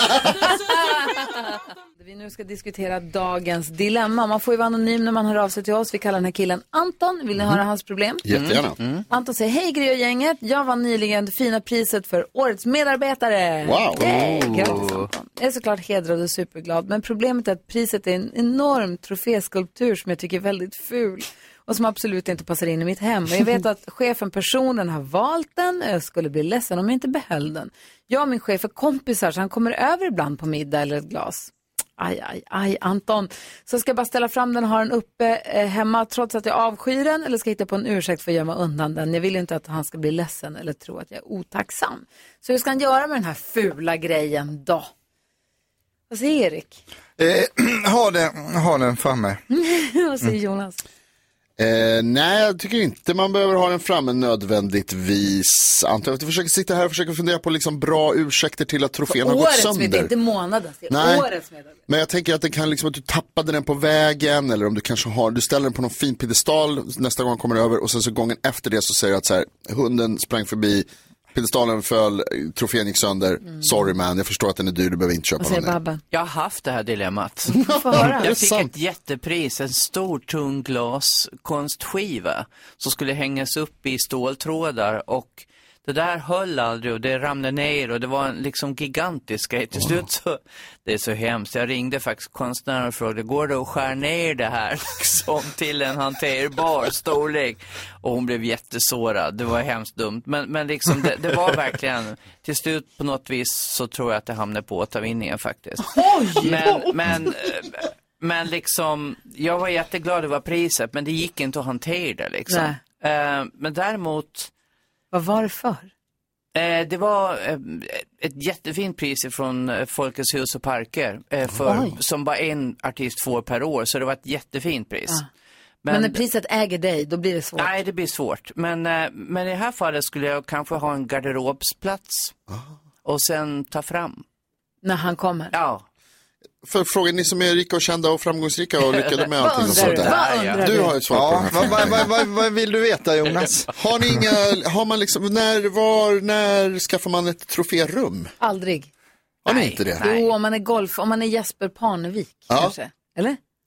Vi nu ska diskutera dagens dilemma. Man får ju vara anonym när man hör av sig till oss. Vi kallar den här killen Anton. Vill ni mm. höra hans problem? Jättegärna. Mm. Anton säger: hej Gry och gänget. Jag vann nyligen det fina priset för årets medarbetare. Wow. Yay, grattis Anton. Jag är såklart hedrad och superglad. Men problemet är att priset är en enorm troféskulptur som jag tycker är väldigt ful. Och som absolut inte passar in i mitt hem. Och jag vet att chefen, personen, har valt den. Jag skulle bli ledsen om jag inte behöll den. Jag och min chef är kompisar så han kommer över ibland på middag eller ett glas. Aj, aj, aj, Anton. Så ska jag bara ställa fram den och ha den uppe eh, hemma trots att jag avskyr den, eller ska jag hitta på en ursäkt för att gömma undan den. Jag vill inte att han ska bli ledsen eller tro att jag är otacksam. Så hur ska han göra med den här fula grejen då? Vad säger Erik? Eh, ha, den, ha den framme. Vad säger Jonas? Eh, nej, jag tycker inte man behöver ha den framme nödvändigtvis. Anton, jag försöker sitta här och försöka fundera på liksom bra ursäkter till att trofén har gått sönder. Årets, inte månadens. Nej, årets medarbetare. Men jag tänker att det kan liksom att du tappade den på vägen, eller om du kanske har, du ställer den på någon fin piedestal nästa gång han kommer över, och sen så gången efter det så säger du att så här, hunden sprang förbi, piedestalen föll, trofén gick sönder. Mm. Sorry man, jag förstår att den är dyr, du behöver inte köpa den. Jag har haft det här dilemmat. Jag fick ett jättepris, en stor tung glaskonstskiva som skulle hängas upp i ståltrådar, och det där höll aldrig och det ramlade ner och det var en liksom gigantisk grej. Till slut så, det är så hemskt. Jag ringde faktiskt konstnären och frågade: går det att skära ner det här liksom till en hanterbar storlek? Och hon blev jättesårad. Det var hemskt dumt. Men, men liksom det, det var verkligen, till slut på något vis så tror jag att det hamnade på återvinningen faktiskt. Men, men, men liksom, jag var jätteglad det var priset, men det gick inte att hantera det liksom. Uh, men däremot... Vad var det för? Eh, det var eh, ett jättefint pris från eh, Folkets hus och parker eh, för, som bara en artist får per år, så det var ett jättefint pris. Ah. Men, men när priset äger dig, då blir det svårt. Nej, det blir svårt. Men, eh, men i det här fallet skulle jag kanske ha en garderobsplats ah. och sen ta fram. När han kommer? Ja. För frågan, ni som är rika och kända och framgångsrika och lyckade med allting och sånt där. Du har ett svar ja, på den här vad, vad, vad, vad vill du veta, Jonas? Har ni inga, har man liksom, när, var, när skaffar man ett troférum? Aldrig. Har ni inte det? Jo, om man är golf, om man är Jesper Parnevik ja. kanske, eller?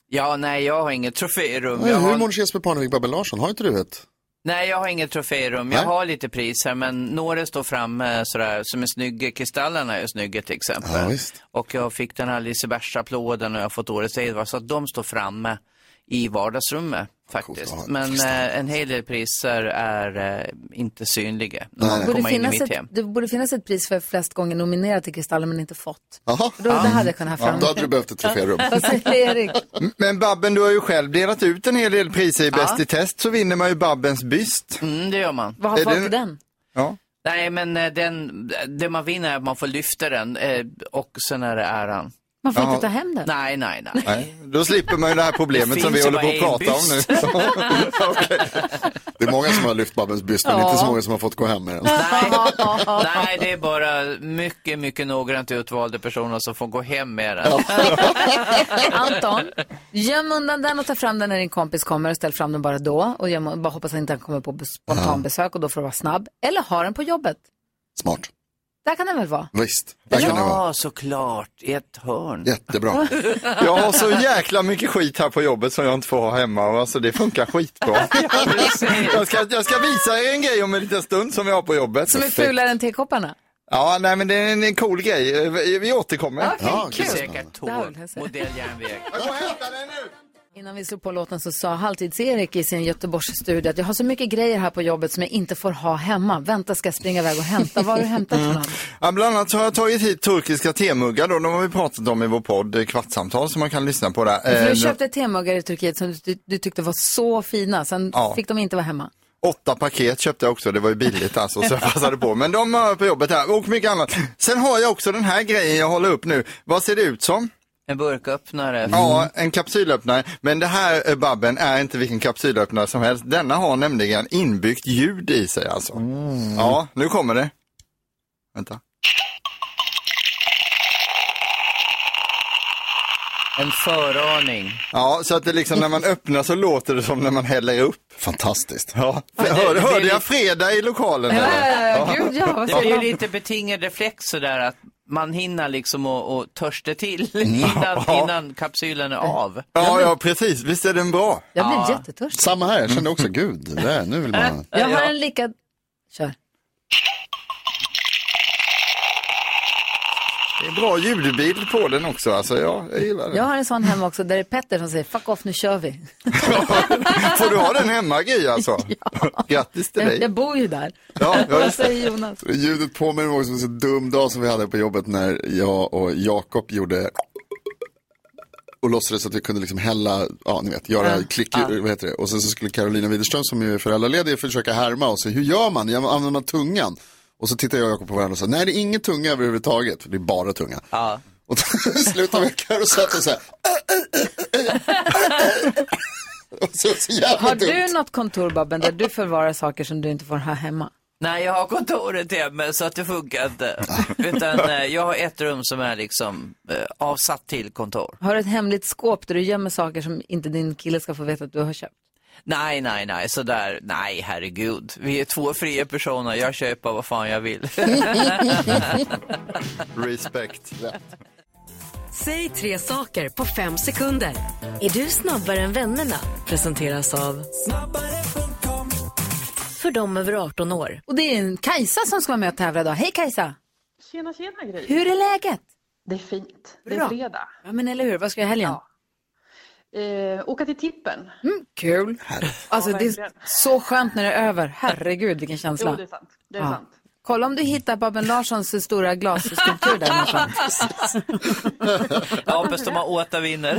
Ja, nej, jag har inget troférum. Nej, jag hur har... mår Jesper Parnevik, Babben Larsson? Har inte du ett? Nej, jag har inget troférum. Jag Nej. har lite priser, men några står framme sådär, som är snygga. Kristallerna är snygga till exempel. Ja, visst. Och jag fick den här Lisebergs-applåden och jag har fått årets Edvard, så att de står framme i vardagsrummet faktiskt. Coolt, men eh, en hel del priser är eh, inte synliga när man Det borde, kommer in i finnas mitt ett, hem. det borde finnas ett pris för flest gånger nominerad till Kristallen men inte fått. Jaha. Då, det hade jag kunnat ha Ja, fram. då hade du behövt ett troférum. Vad säger Erik? Men Babben, du har ju själv delat ut en hel del priser i Ja. Bäst i test, så vinner man ju Babbens byst. Mm, det gör man. Vad har Är fått det- i den? Ja. Nej, men eh, den, det man vinner är att man får lyfta den eh, och sen är det äran. Man får Jaha. inte ta hem den. Nej, nej, nej. Nej, då slipper man ju det här problemet Det som vi finns håller ju på att bara prata om nu. en Okej. Det är många som har lyft Babbens byst, men Ja. inte så många som har fått gå hem med den. Nej, det är bara mycket, mycket noggrant utvalda personer som får gå hem med den. Anton, göm undan den och ta fram den när din kompis kommer och ställ fram den bara då. Och göm, bara hoppas att inte han kommer på bes- spontanbesök och då får du vara snabb. Eller ha den på jobbet. Smart. Där kan den väl vara? Visst, där kan det vara. Ja, såklart. I ett hörn. Jättebra. Jag har så jäkla mycket skit här på jobbet som jag inte får ha hemma. Och alltså, det funkar skitbra. jag, ska, jag ska visa er en grej om en liten stund som vi har på jobbet. Som är fulare än tekopparna. Ja, nej men det är en, en cool grej. Vi, vi återkommer. Okej, Ja, kul. Säkert Det här tåg, vill jag se. modelljärnväg. Jag går och hämtar den nu. Innan vi slog på låten så sa Halvtids-Erik i sin Göteborgsstudio att jag har så mycket grejer här på jobbet som jag inte får ha hemma. Vänta, ska jag springa iväg och hämta. Vad har du hämtat för något? Ja, bland annat så har jag tagit hit turkiska temuggar då. De har vi pratat om i vår podd eh, Kvartsamtal som man kan lyssna på där. För Eh, du köpte temuggar i Turkiet som du, du tyckte var så fina. Sen Ja. fick de inte vara hemma. Åtta paket köpte jag också, det var ju billigt alltså, så jag passade på. Men de har jag på jobbet här och mycket annat. Sen har jag också den här grejen jag håller upp nu. Vad ser det ut som? En burköppnare. Ja, en kapsylöppnare. Men det här, eh, Babben, är inte vilken kapsylöppnare som helst. Denna har nämligen inbyggt ljud i sig alltså. Ja, nu kommer det. Vänta. En föraning. Ja, så att det liksom när man öppnar så låter det som när man häller upp. Fantastiskt. Ja, det- hörde, det är hörde lite- jag fredag i lokalen? Ja, eller? ja, ja, gud ja. Vad Det säger blir ju du? lite betingad reflex sådär att man hinner liksom och, och törsta till innan, innan kapsylen är av. Ja, ja, precis. Visst är den bra? Jag blir Ja. jättetörstig. Samma här, jag kände också, gud, det där, nu vill man... Jag har Ja. en lika... Kör. Det är en bra ljudbild på den också, alltså ja, jag gillar den. Jag har en sån hemma också där det är Petter som säger fuck off, nu kör vi. Får du ha den hemma, Gry, alltså? Grattis till Jag, dig. jag bor ju där. Ja, ja, Vad just det. säger Jonas? Ljudet påminner mig också om en så dum dag som vi hade på jobbet när jag och Jakob gjorde och låtsades så att vi kunde liksom hälla, ja ni vet, göra Ja. klick, Ja. vad heter det? Och sen så skulle Carolina Widerström som är föräldraledig försöka härma oss. Hur gör man? Jag använder man tungan? Och så tittar jag och Jakob på varandra och sa, nej det är ingen tunga överhuvudtaget, för det är bara tunga. Ja. Och till slut av veckan och satt och så här. Och så, så jävla Har du dumt. något kontor, Babben, där du förvarar saker som du inte får ha hemma? Nej, jag har kontoret hemma så att det funkar inte. Utan eh, jag har ett rum som är liksom eh, avsatt till kontor. Har du ett hemligt skåp där du gömmer saker som inte din kille ska få veta att du har köpt? Nej, nej, nej, sådär, nej, herregud. Vi är två fria personer, jag köper vad fan jag vill. Respect. Säg tre saker på fem sekunder. Är du snabbare än vännerna? Presenteras av för dem över arton år. Och det är en Kajsa som ska vara med och tävla idag. Hej Kajsa! Tjena, tjena Gry. Hur är läget? Det är fint. Det är Bra. fredag. Ja men eller hur, vad ska jag i helgen? Ja. Eh, åka till tippen. Mm, kul. Alltså Ja, det är verkligen. så skönt när det är över. Herregud vilken känsla. Jo, det är sant. Det är Ja. sant. Kolla om du hittar Babben Larssons stora glasskulptur där någonstans. Jag hoppas de har återvinner.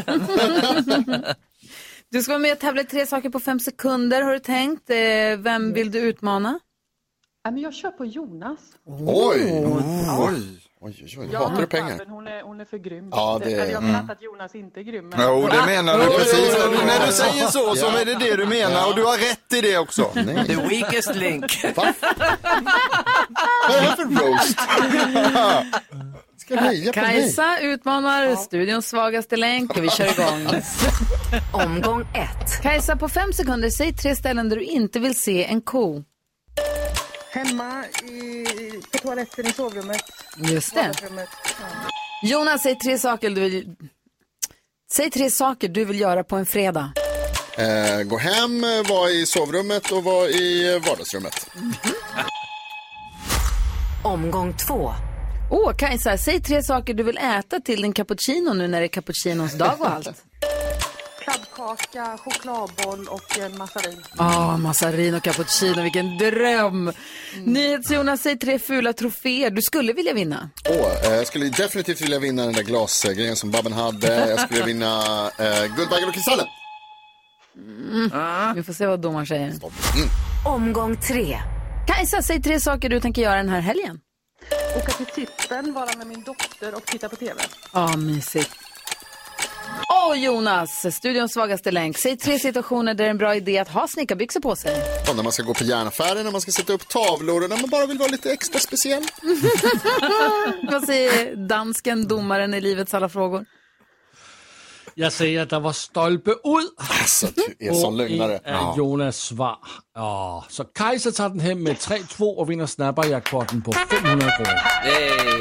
Du ska vara med och tävla i tre saker på fem sekunder, har du tänkt? Eh, vem vill du utmana? Ja, men jag kör på Jonas. Oj, oj, Ja. oj, oj, oj. Ja, Hatar du pengar? Babben, Hon är, hon är för grym. Ja, det är- Eller jag mm. vet att Jonas inte är grym. Men... Jo, det menar du Ah. precis. När du säger så, så är det det du menar. Och du har rätt i det också. The weakest link. Vad är det för roast? Ska jag heja på mig? Kajsa utmanar studions svagaste länk och vi kör igång. Omgång ett. Kajsa, på fem sekunder, säg tre ställen där du inte vill se en ko. Hemma i, på toaletten i sovrummet. Just det. Vardagsrummet. Ja. Jonas, säg tre saker du vill... Säg tre saker du vill göra på en fredag. Eh, gå hem, vara i sovrummet och vara i vardagsrummet. Mm-hmm. Omgång två. Åh, oh, Kajsa, säg tre saker du vill äta till din cappuccino nu när det är cappuccinos dag och allt. Kladdkaka, chokladboll och en massarin. Ja, oh, massarin och cappuccino, vilken dröm. Mm. NyhetsJonas, säg tre fula troféer du skulle vilja vinna. Åh, oh, jag skulle definitivt vilja vinna den där glasgrejen som Babben hade. Jag skulle vinna eh, Guldbaggen och Kristallen. Mm. Ah. Vi får se vad domaren säger. Mm. Omgång tre. Kajsa, säg tre saker du tänker göra den här helgen. Åka till tippen, vara med min dotter och titta på tv. Ja, ah, mysigt. Åh, oh, Jonas, studions svagaste länk. Säg tre situationer där det är en bra idé att ha snickarbyxor på sig. Och när man ska gå på järnaffären, när man ska sätta upp tavlor och när man bara vill vara lite extra speciell. Vad säger dansken, domaren i livets alla frågor? Jag säger att det var stolpe ud. Alltså, du är sån lögnare. Ja. Jonas svar. Ja, så Kajsa tar den hem med tre två och vinner snabbarjackpotten på femhundra kronor. Hey.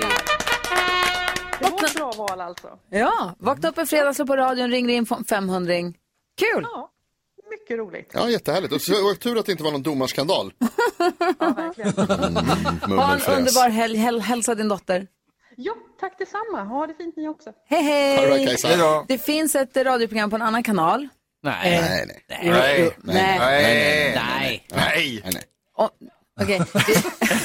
Det var ett bra val alltså. Ja, vakna upp en fredag på radion, ringde in femhundra. Kul! Ja, mycket roligt. Ja, jättehärligt. Och så var det tur att det inte var någon domarskandal. Ja, verkligen. Mm, ha en underbar helg. Häl- hälsa din dotter. Ja, tack detsamma. Ha det fint ni också. Hej, hej! Ha det, Kajsa. Det, det finns ett radioprogram på en annan kanal. Nej. Eh, nej, nej. Nej. Nej. Nej. Nej. Nej. Nej. Nej. Oh, okej. Okay.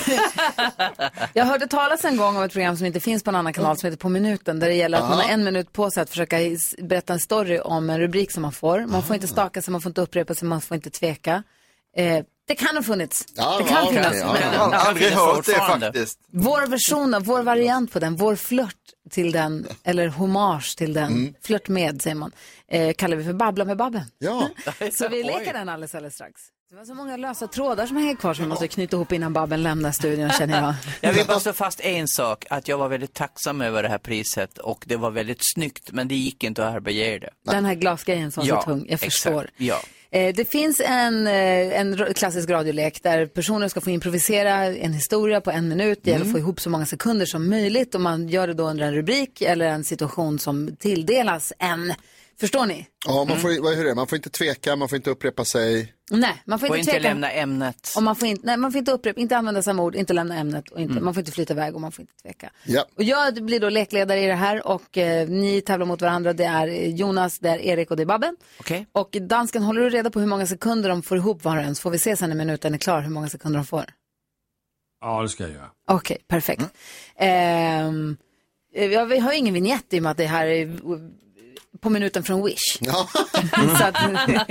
Jag hörde talas en gång om ett program som inte finns på en annan kanal som heter På minuten. Där det gäller att Aha. man har en minut på sig att försöka berätta en story om en rubrik som man får. Man får inte staka sig, man får inte upprepa sig, man får inte tveka. Eh, det kan ha funnits. Ja, det kan ja, finnas. ja, ja. Jag har aldrig hört det faktiskt. Vår version av, vår variant på den, vår flört till den, eller hommage till den, mm. flört med säger man, eh, kallar vi för Babbla med Babben. Ja. Så vi leker den alldeles, alldeles strax. Det var så många lösa trådar som hänger kvar som vi måste knyta ihop innan Babben lämnar studion, känner jag. Jag vill bara slå fast en sak, att jag var väldigt tacksam över det här priset och det var väldigt snyggt, men det gick inte att arbeta det. Den här glasgrejen som ja, så tung, jag förstår. Exakt. Ja. Eh, det finns en, eh, en klassisk radiolek där personer ska få improvisera en historia på en minut. Det gäller mm. att få ihop så många sekunder som möjligt och man gör det då under en rubrik eller en situation som tilldelas en. Förstår ni? Ja, man får, vad, hur är det? Man får inte tveka, man får inte upprepa sig. Nej, man får, får inte, inte tveka. lämna ämnet. Och man får inte, nej, man får inte upprepa, inte använda samma ord, inte lämna ämnet och inte, mm. man får inte flytta iväg och man får inte tveka. Ja. Och jag blir då lekledare i det här och eh, ni tävlar mot varandra. Det är Jonas, det är Erik och det är Babben. Okay. Och dansken, håller du reda på hur många sekunder de får ihop var och en? Så får vi se sen när minuten är klar hur många sekunder de får. Ja, det ska jag göra. Okej, okay, perfekt. Mm. Eh, jag har ingen vignett i och med att det här är på minuten från Wish. Ja. Så att,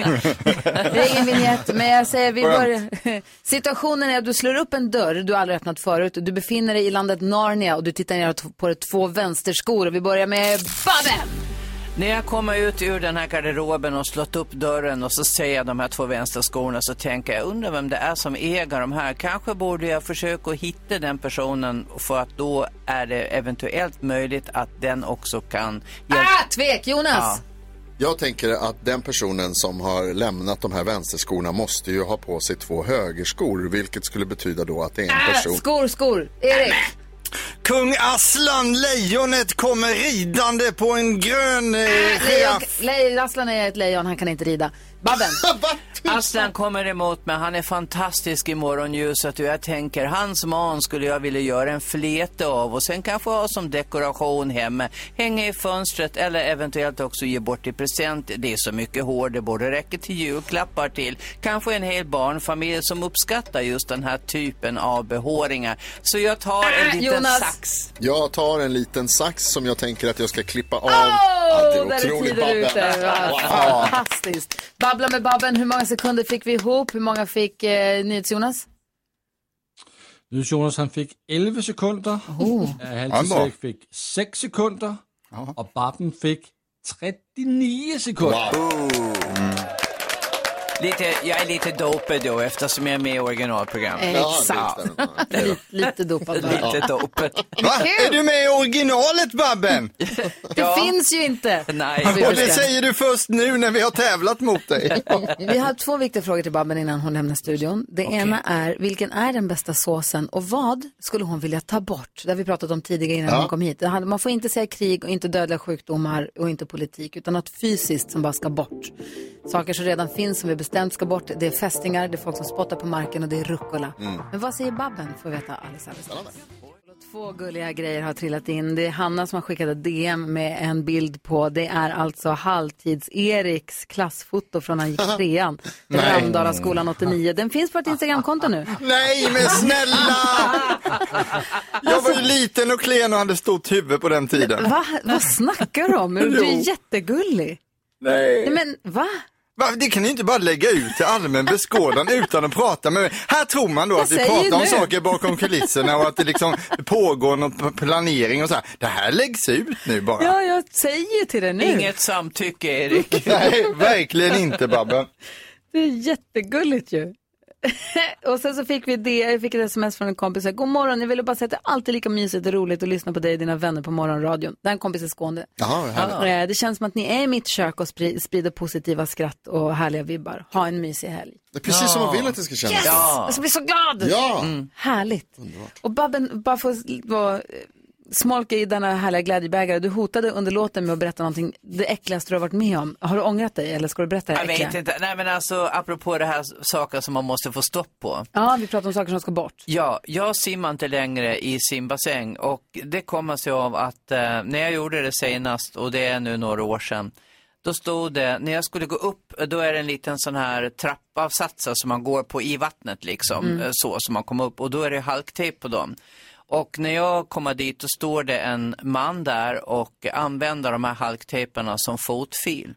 det är ingen vignett, men jag säger vi börjar. Situationen är att du slår upp en dörr du aldrig öppnat förut och du befinner dig i landet Narnia och du tittar ner på två vänsterskor och vi börjar med Babben. När jag kommer ut ur den här garderoben och slått upp dörren och så ser jag de här två vänsterskorna så tänker jag, undrar vem det är som äger de här. Kanske borde jag försöka hitta den personen för att då är det eventuellt möjligt att den också kan hjälpa. Ah, tvek Jonas! Ja. Jag tänker att den personen som har lämnat de här vänsterskorna måste ju ha på sig två högerskor, vilket skulle betyda då att det är en ah, person. Skor, skor, Erik! Kung Aslan, lejonet, kommer ridande på en grön eh, giraff. Lejon, Aslan är ett lejon, han kan inte rida. Babben. Aslan kommer emot mig, han är fantastisk i morgonljuset och jag tänker, hans man skulle jag vilja göra en flete av och sen kanske ha som dekoration hemma, hänga i fönstret eller eventuellt också ge bort i present. Det är så mycket hår, det borde räcka till julklappar till. Kanske en hel barnfamilj som uppskattar just den här typen av behåringar. Så jag tar en liten Jonas. sax. Jag tar en liten sax som jag tänker att jag ska klippa av. Oh, Alltid där otroligt är tiden ute. Wow. Fantastiskt. Babbla med Babben, hur många sekunder fick vi ihop? Hur många fick eh, NyhetsJonas? NyhetsJonas, han fick elva sekunder. Oh. Halvtids fick sex sekunder. Oh. Och Babben fick trettionio sekunder. Wow. Mm. Lite, jag är lite dopad då eftersom jag är med i originalprogrammet. Exakt. lite, lite dopad. Lite dopad. Va? Är du med i originalet, Babben? Det Ja. finns ju inte. Nej. Och det säger du först nu när vi har tävlat mot dig. Vi har två viktiga frågor till Babben innan hon lämnar studion. Det okay. ena är, vilken är den bästa såsen och vad skulle hon vilja ta bort? Det har vi pratat om tidigare innan ja. hon kom hit. Man får inte säga krig och inte dödliga sjukdomar och inte politik, utan något fysiskt som bara ska bort. Saker som redan finns som vi bestämt ska bort, det är fästingar, det är folk som spottar på marken och det är rucola. Mm. Men vad säger Babben? Får veta alldeles, alldeles. Två gulliga grejer har trillat in. Det är Hanna som har skickat ett D M med en bild på. Det är alltså halvtids-Eriks klassfoto från han gick trean. Ramdala skolan åttionio. Den finns på ett Instagramkonto nu. Nej, men snälla! Jag var ju liten och klen och hade stort huvud på den tiden. Va? Vad snackar du om? Du är jättegullig. Nej. Men va? Va? Det kan ni inte bara lägga ut till allmän beskådan utan att prata med mig. Här tror man då jag att vi pratar om saker bakom kulisserna och att det liksom pågår någon planering och så här. Det här läggs ut nu bara. Ja, jag säger till dig nu. Inget samtycke, Erik. Nej, verkligen inte, Babben. Det är jättegulligt ju. Och sen så fick vi det, jag fick ett sms från en kompis. God morgon, jag ville bara säga att det är alltid lika mysigt och roligt att lyssna på dig och dina vänner på morgonradion. Det är en kompis i Skåne. Jaha, det känns som att ni är i mitt kök och sprider positiva skratt och härliga vibbar. Ha en mysig helg. Det är precis ja. som man vill att det ska kännas. Yes! Ja. Jag ska bli så glad! Ja. Mm. Härligt. Underbart. Och Babben, bara för att vara smolka i denna härliga glädjebägare. Du hotade under låten med att berätta någonting det äckligaste du har varit med om. Har du ångrat dig eller ska du berätta det äckliga? Jag vet inte. Nej, men alltså apropå det här saker som man måste få stopp på. Ja, vi pratar om saker som ska bort. Ja, jag simmar inte längre i simbassäng och det kommer sig av att eh, när jag gjorde det senast och det är nu några år sedan, då stod det, när jag skulle gå upp, då är det en liten sån här trappavsatser som man går på i vattnet liksom, mm. så som man kommer upp och då är det halktejp på dem. Och när jag kommer dit så står det en man där och använder de här halktejperna som fotfil.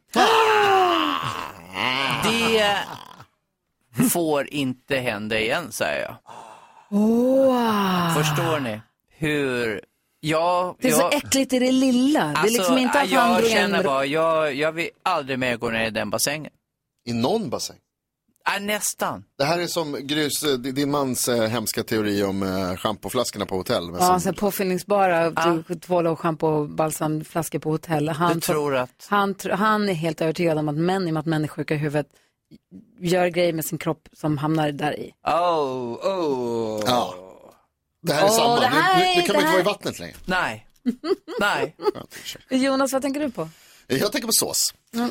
Det får inte hända igen, säger jag. Wow. Förstår ni hur... Ja, det är jag, så äckligt i det lilla. Alltså, det är liksom inte att jag han känner en... bara, jag, jag vill aldrig mer gå ner i den bassängen. I någon bassäng? Ja, nästan. Det här är som Grus, din mans eh, hemska teori om eh, schampoflaskorna på hotell. Ja, som... så påfyllningsbara ja. tvål och schampo och balsamflaskor på hotell. Han, tror att... han, han är helt övertygad om att män, i och med att män är sjuka i huvudet, gör grejer med sin kropp som hamnar där i. Oh, oh. Ja. Det här är oh, samma. Det, här är, nu, nu kan man inte vara i vattnet längre. Nej. Nej. Jonas, vad tänker du på? Jag tänker på sås. Mm.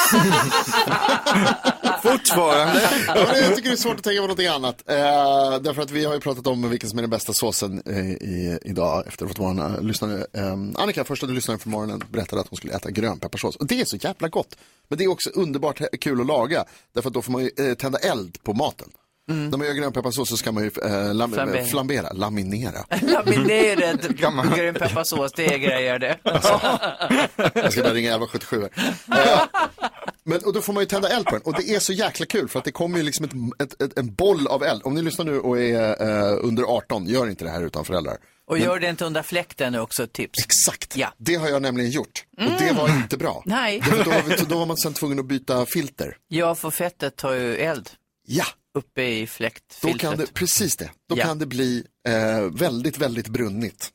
Fortfarande. Ja, jag tycker det är svårt att tänka på någonting annat. Eh, därför att vi har ju pratat om vilken som är den bästa såsen eh, i, idag efter att vara lyssnare. Eh, Annika, första du lyssnade för morgonen, berättade att hon skulle äta grönpepparsås. Och det är så jävla gott. Men det är också underbart kul att laga. Därför att då får man ju eh, tända eld på maten. Mm. När man gör grönpepparsås så ska man ju eh, lam- flambera. flambera, laminera. Laminerad grönpepparsås, det är grejer det. Alltså, jag ska bara ringa elva sjuttiosju här. Eh, men, och då får man ju tända eld på den. Och det är så jäkla kul för att det kommer ju liksom ett, ett, ett, en boll av eld. Om ni lyssnar nu och är eh, under arton, gör inte det här utan föräldrar. Och men, gör det inte under fläkten är också ett tips. Exakt, ja. Det har jag nämligen gjort. Mm. Och det var inte bra. Nej. Då, då, var vi, då var man sen tvungen att byta filter. Ja, för fettet tar ju eld. Ja. Uppe i fläktfiltret. Då kan det, precis det. Då ja. kan det bli eh, väldigt, väldigt brunnigt.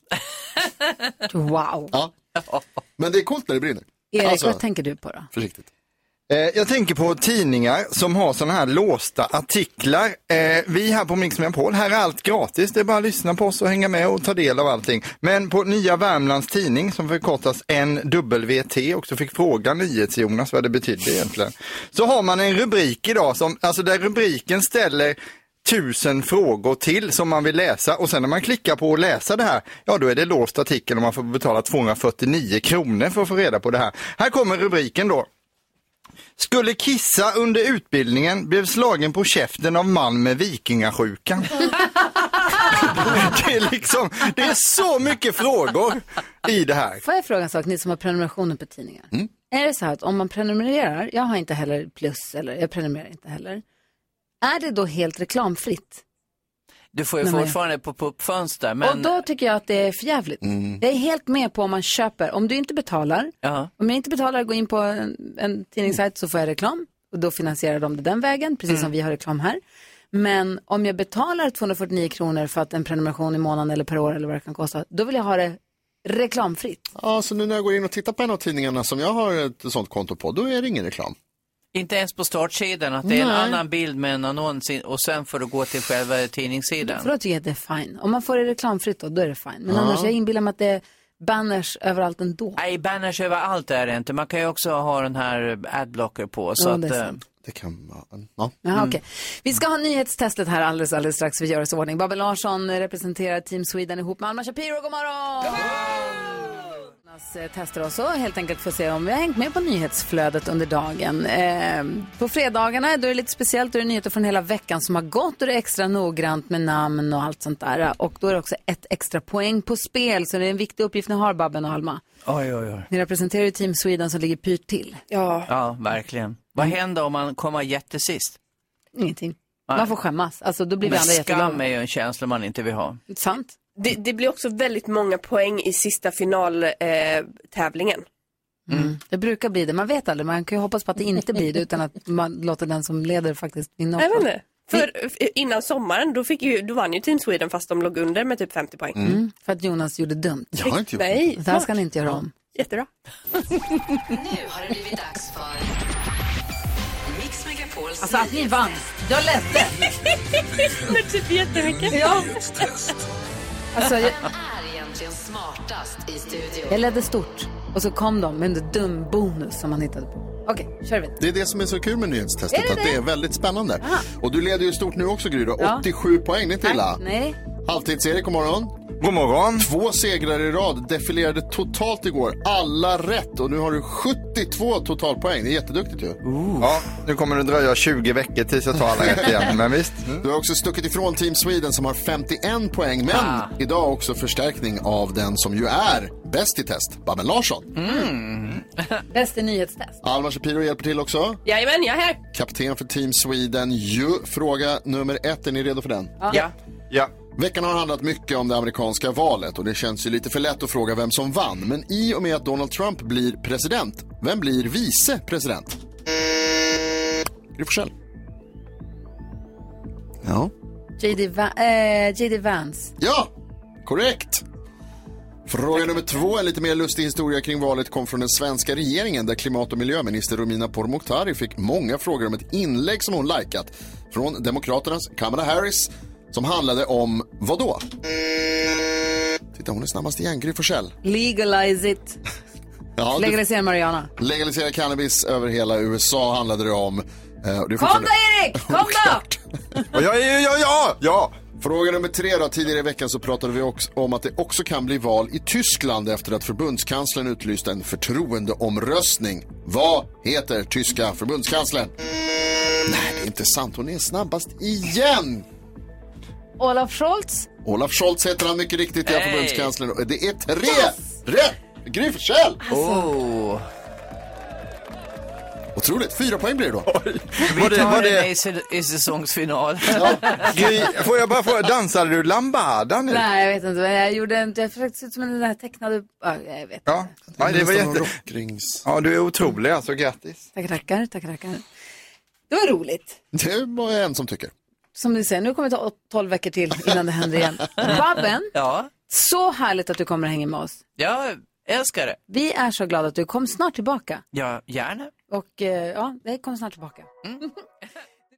Wow. Ja. Men det är coolt när det brinner. Erik, alltså, vad tänker du på då? Försiktigt. Eh, jag tänker på tidningar som har sådana här låsta artiklar. Eh, vi här på Mix Megapol, här är allt gratis. Det är bara att lyssna på oss och hänga med och ta del av allting. Men på Nya Värmlands Tidning som förkortas N W T och så fick fråga NyhetsJonas vad det betyder egentligen. Så har man en rubrik idag som, alltså där rubriken ställer tusen frågor till som man vill läsa och sen när man klickar på att läsa det här, ja då är det låst artikel och man får betala tvåhundrafyrtionio kronor för att få reda på det här. Här kommer rubriken då. Skulle kissa under utbildningen, blev slagen på käften av man med vikingasjukan. Det är liksom, det är så mycket frågor i det här. Får jag fråga en sak, ni som har prenumerationer på tidningar? Mm. Är det så här att om man prenumererar, jag har inte heller plus eller jag prenumererar inte heller. Är det då helt reklamfritt? Du får ju Nej, fortfarande på puppfönster. Men... Och då tycker jag att det är för jävligt. Mm. Jag är helt med på om man köper. Om du inte betalar, uh-huh. om jag inte betalar och går in på en, en tidningssajt så får jag reklam. och då finansierar de det den vägen, precis mm. som vi har reklam här. Men om jag betalar tvåhundrafyrtionio kronor för att en prenumeration i månaden eller per år eller vad det kan kosta, då vill jag ha det reklamfritt. Ja, så nu när jag går in och tittar på en av tidningarna som jag har ett sånt konto på, då är det ingen reklam. Inte ens på startsidan, att det är en Nej. annan bild med en annons och sen får du gå till själva tidningssidan. För då tycker jag att det är fine. Om man får det reklamfritt då, då är det fine. Men ja. annars, jag inbillar mig att det är banners överallt ändå. Nej, banners överallt är det inte. Man kan ju också ha den här adblocker på. Så ja, att, det, det kan vara... Ja. Jaha, mm. okay. Vi ska ha nyhetstestet här alldeles, alldeles strax. Vi gör oss i ordning. Babben Larsson representerar Team Sweden ihop med Alma Shapiro. God morgon! God morgon! Testar oss och helt enkelt för att se om vi har hängt med på nyhetsflödet under dagen. Eh, på fredagarna då är det lite speciellt, då är det nyheter från hela veckan som har gått och det är extra noggrant med namn och allt sånt där. Och då är det också ett extra poäng på spel, så det är en viktig uppgift ni har, Babben och Alma. Oj, oj, oj. Ni representerar ju Team Sweden som ligger pyrt till. Ja, ja verkligen. Vad händer om man kommer jättesist? Ingenting. Nej. Man får skämmas. Alltså, då blir vi Men andra jätteglada. Skam är ju en känsla man inte vill ha. Sant. Det, det blir också väldigt många poäng i sista finaltävlingen. Eh, mm. Det brukar bli det. Man vet aldrig. Man kan ju hoppas på att det inte blir det utan att man låter den som leder faktiskt vinna. Jag vet inte. För innan sommaren då, fick ju, då vann ju Team Sweden fast de låg under med typ femtio poäng. Mm. Mm. För att Jonas gjorde dumt. Jag har inte gjort Nej, det här ska ni inte göra om. Jättebra. Nu har det blivit dags för Mix Megapols. Alltså att ni vann. Jag ledde. Men typ jättemycket. Ja. Alltså, jag... är egentligen smartast i studion. Jag ledde stort. Och så kom de med en dum bonus som man hittade på. Okej, okay, kör vi. Det är det som är så kul med nyhetstestet, är det att det? det är väldigt spännande. Aha. Och du leder ju stort nu också, Gry. Ja. åttiosju poäng, det är inte illa. Nej. Halvtids-Erik, god morgon. God morgon. Två segrar i rad, defilerade totalt igår. Alla rätt och nu har du sjuttiotvå totalpoäng. Det är jätteduktigt ju. Uh. Ja, nu kommer det dröja tjugo veckor tills jag tar alla rätt igen, men visst. Mm. Du har också stuckit ifrån Team Sweden som har femtioen poäng, men ah. idag också förstärkning av den som ju är bäst i test, Babben Larsson. Mm. Bäst i nyhetstest. Alma Shapiro hjälper till också. Jajamän, jag är här. Kapten för Team Sweden, ju. Fråga nummer ett, är ni redo för den? Ja. Ja. Ja. Veckan har handlat mycket om det amerikanska valet och det känns ju lite för lätt att fråga vem som vann. Men i och med att Donald Trump blir president, vem blir vice president? Gry Forssell. Ja. J D, Va- äh, J D Vance. Ja, korrekt. Fråga nummer två, en lite mer lustig historia kring valet kom från den svenska regeringen där klimat- och miljöminister Romina Pourmokhtari fick många frågor om ett inlägg som hon likat från Demokraternas Kamala Harris som handlade om vad då? Titta, hon är snabbast igen, Gry Forssell. Legalize it. Ja, legalisera marijuana. Legalisera cannabis över hela U S A handlade det om. Uh, det kom då, Erik! Kom då! ja, ja, ja, ja, ja! Fråga nummer tre då. Tidigare i veckan så pratade vi också om att det också kan bli val i Tyskland efter att förbundskanslern utlyste en förtroendeomröstning. Vad heter tyska förbundskanslern? Nej, det är inte sant. Hon är snabbast igen. Olaf Scholz. Olaf Scholz heter han mycket riktigt, jag förbundskanslern. Det är tre yes! rätt. Gry Forssell. Alltså. Oh. Otroligt, fyra poäng blir det då. Oj. Vi tar det, var det i, i säsongsfinal. Ja. Gry, får jag bara få, dansade du lambada nu? Nej, jag vet inte. Jag gjorde inte, jag försökte se ut som en där tecknade, jag vet ja. inte. Ja, det var jätte... Ja, du är otrolig, alltså grattis. Tack, tackar, tack, tackar. Det var roligt. Det var en som tycker. Som du säger, nu kommer det ta tolv veckor till innan det händer igen. Babben, ja. Så härligt att du kommer och hänger med oss. Ja, jag älskar det. Vi är så glada att du kom snart tillbaka. Ja, gärna. Och ja, det kommer snart tillbaka. Mm.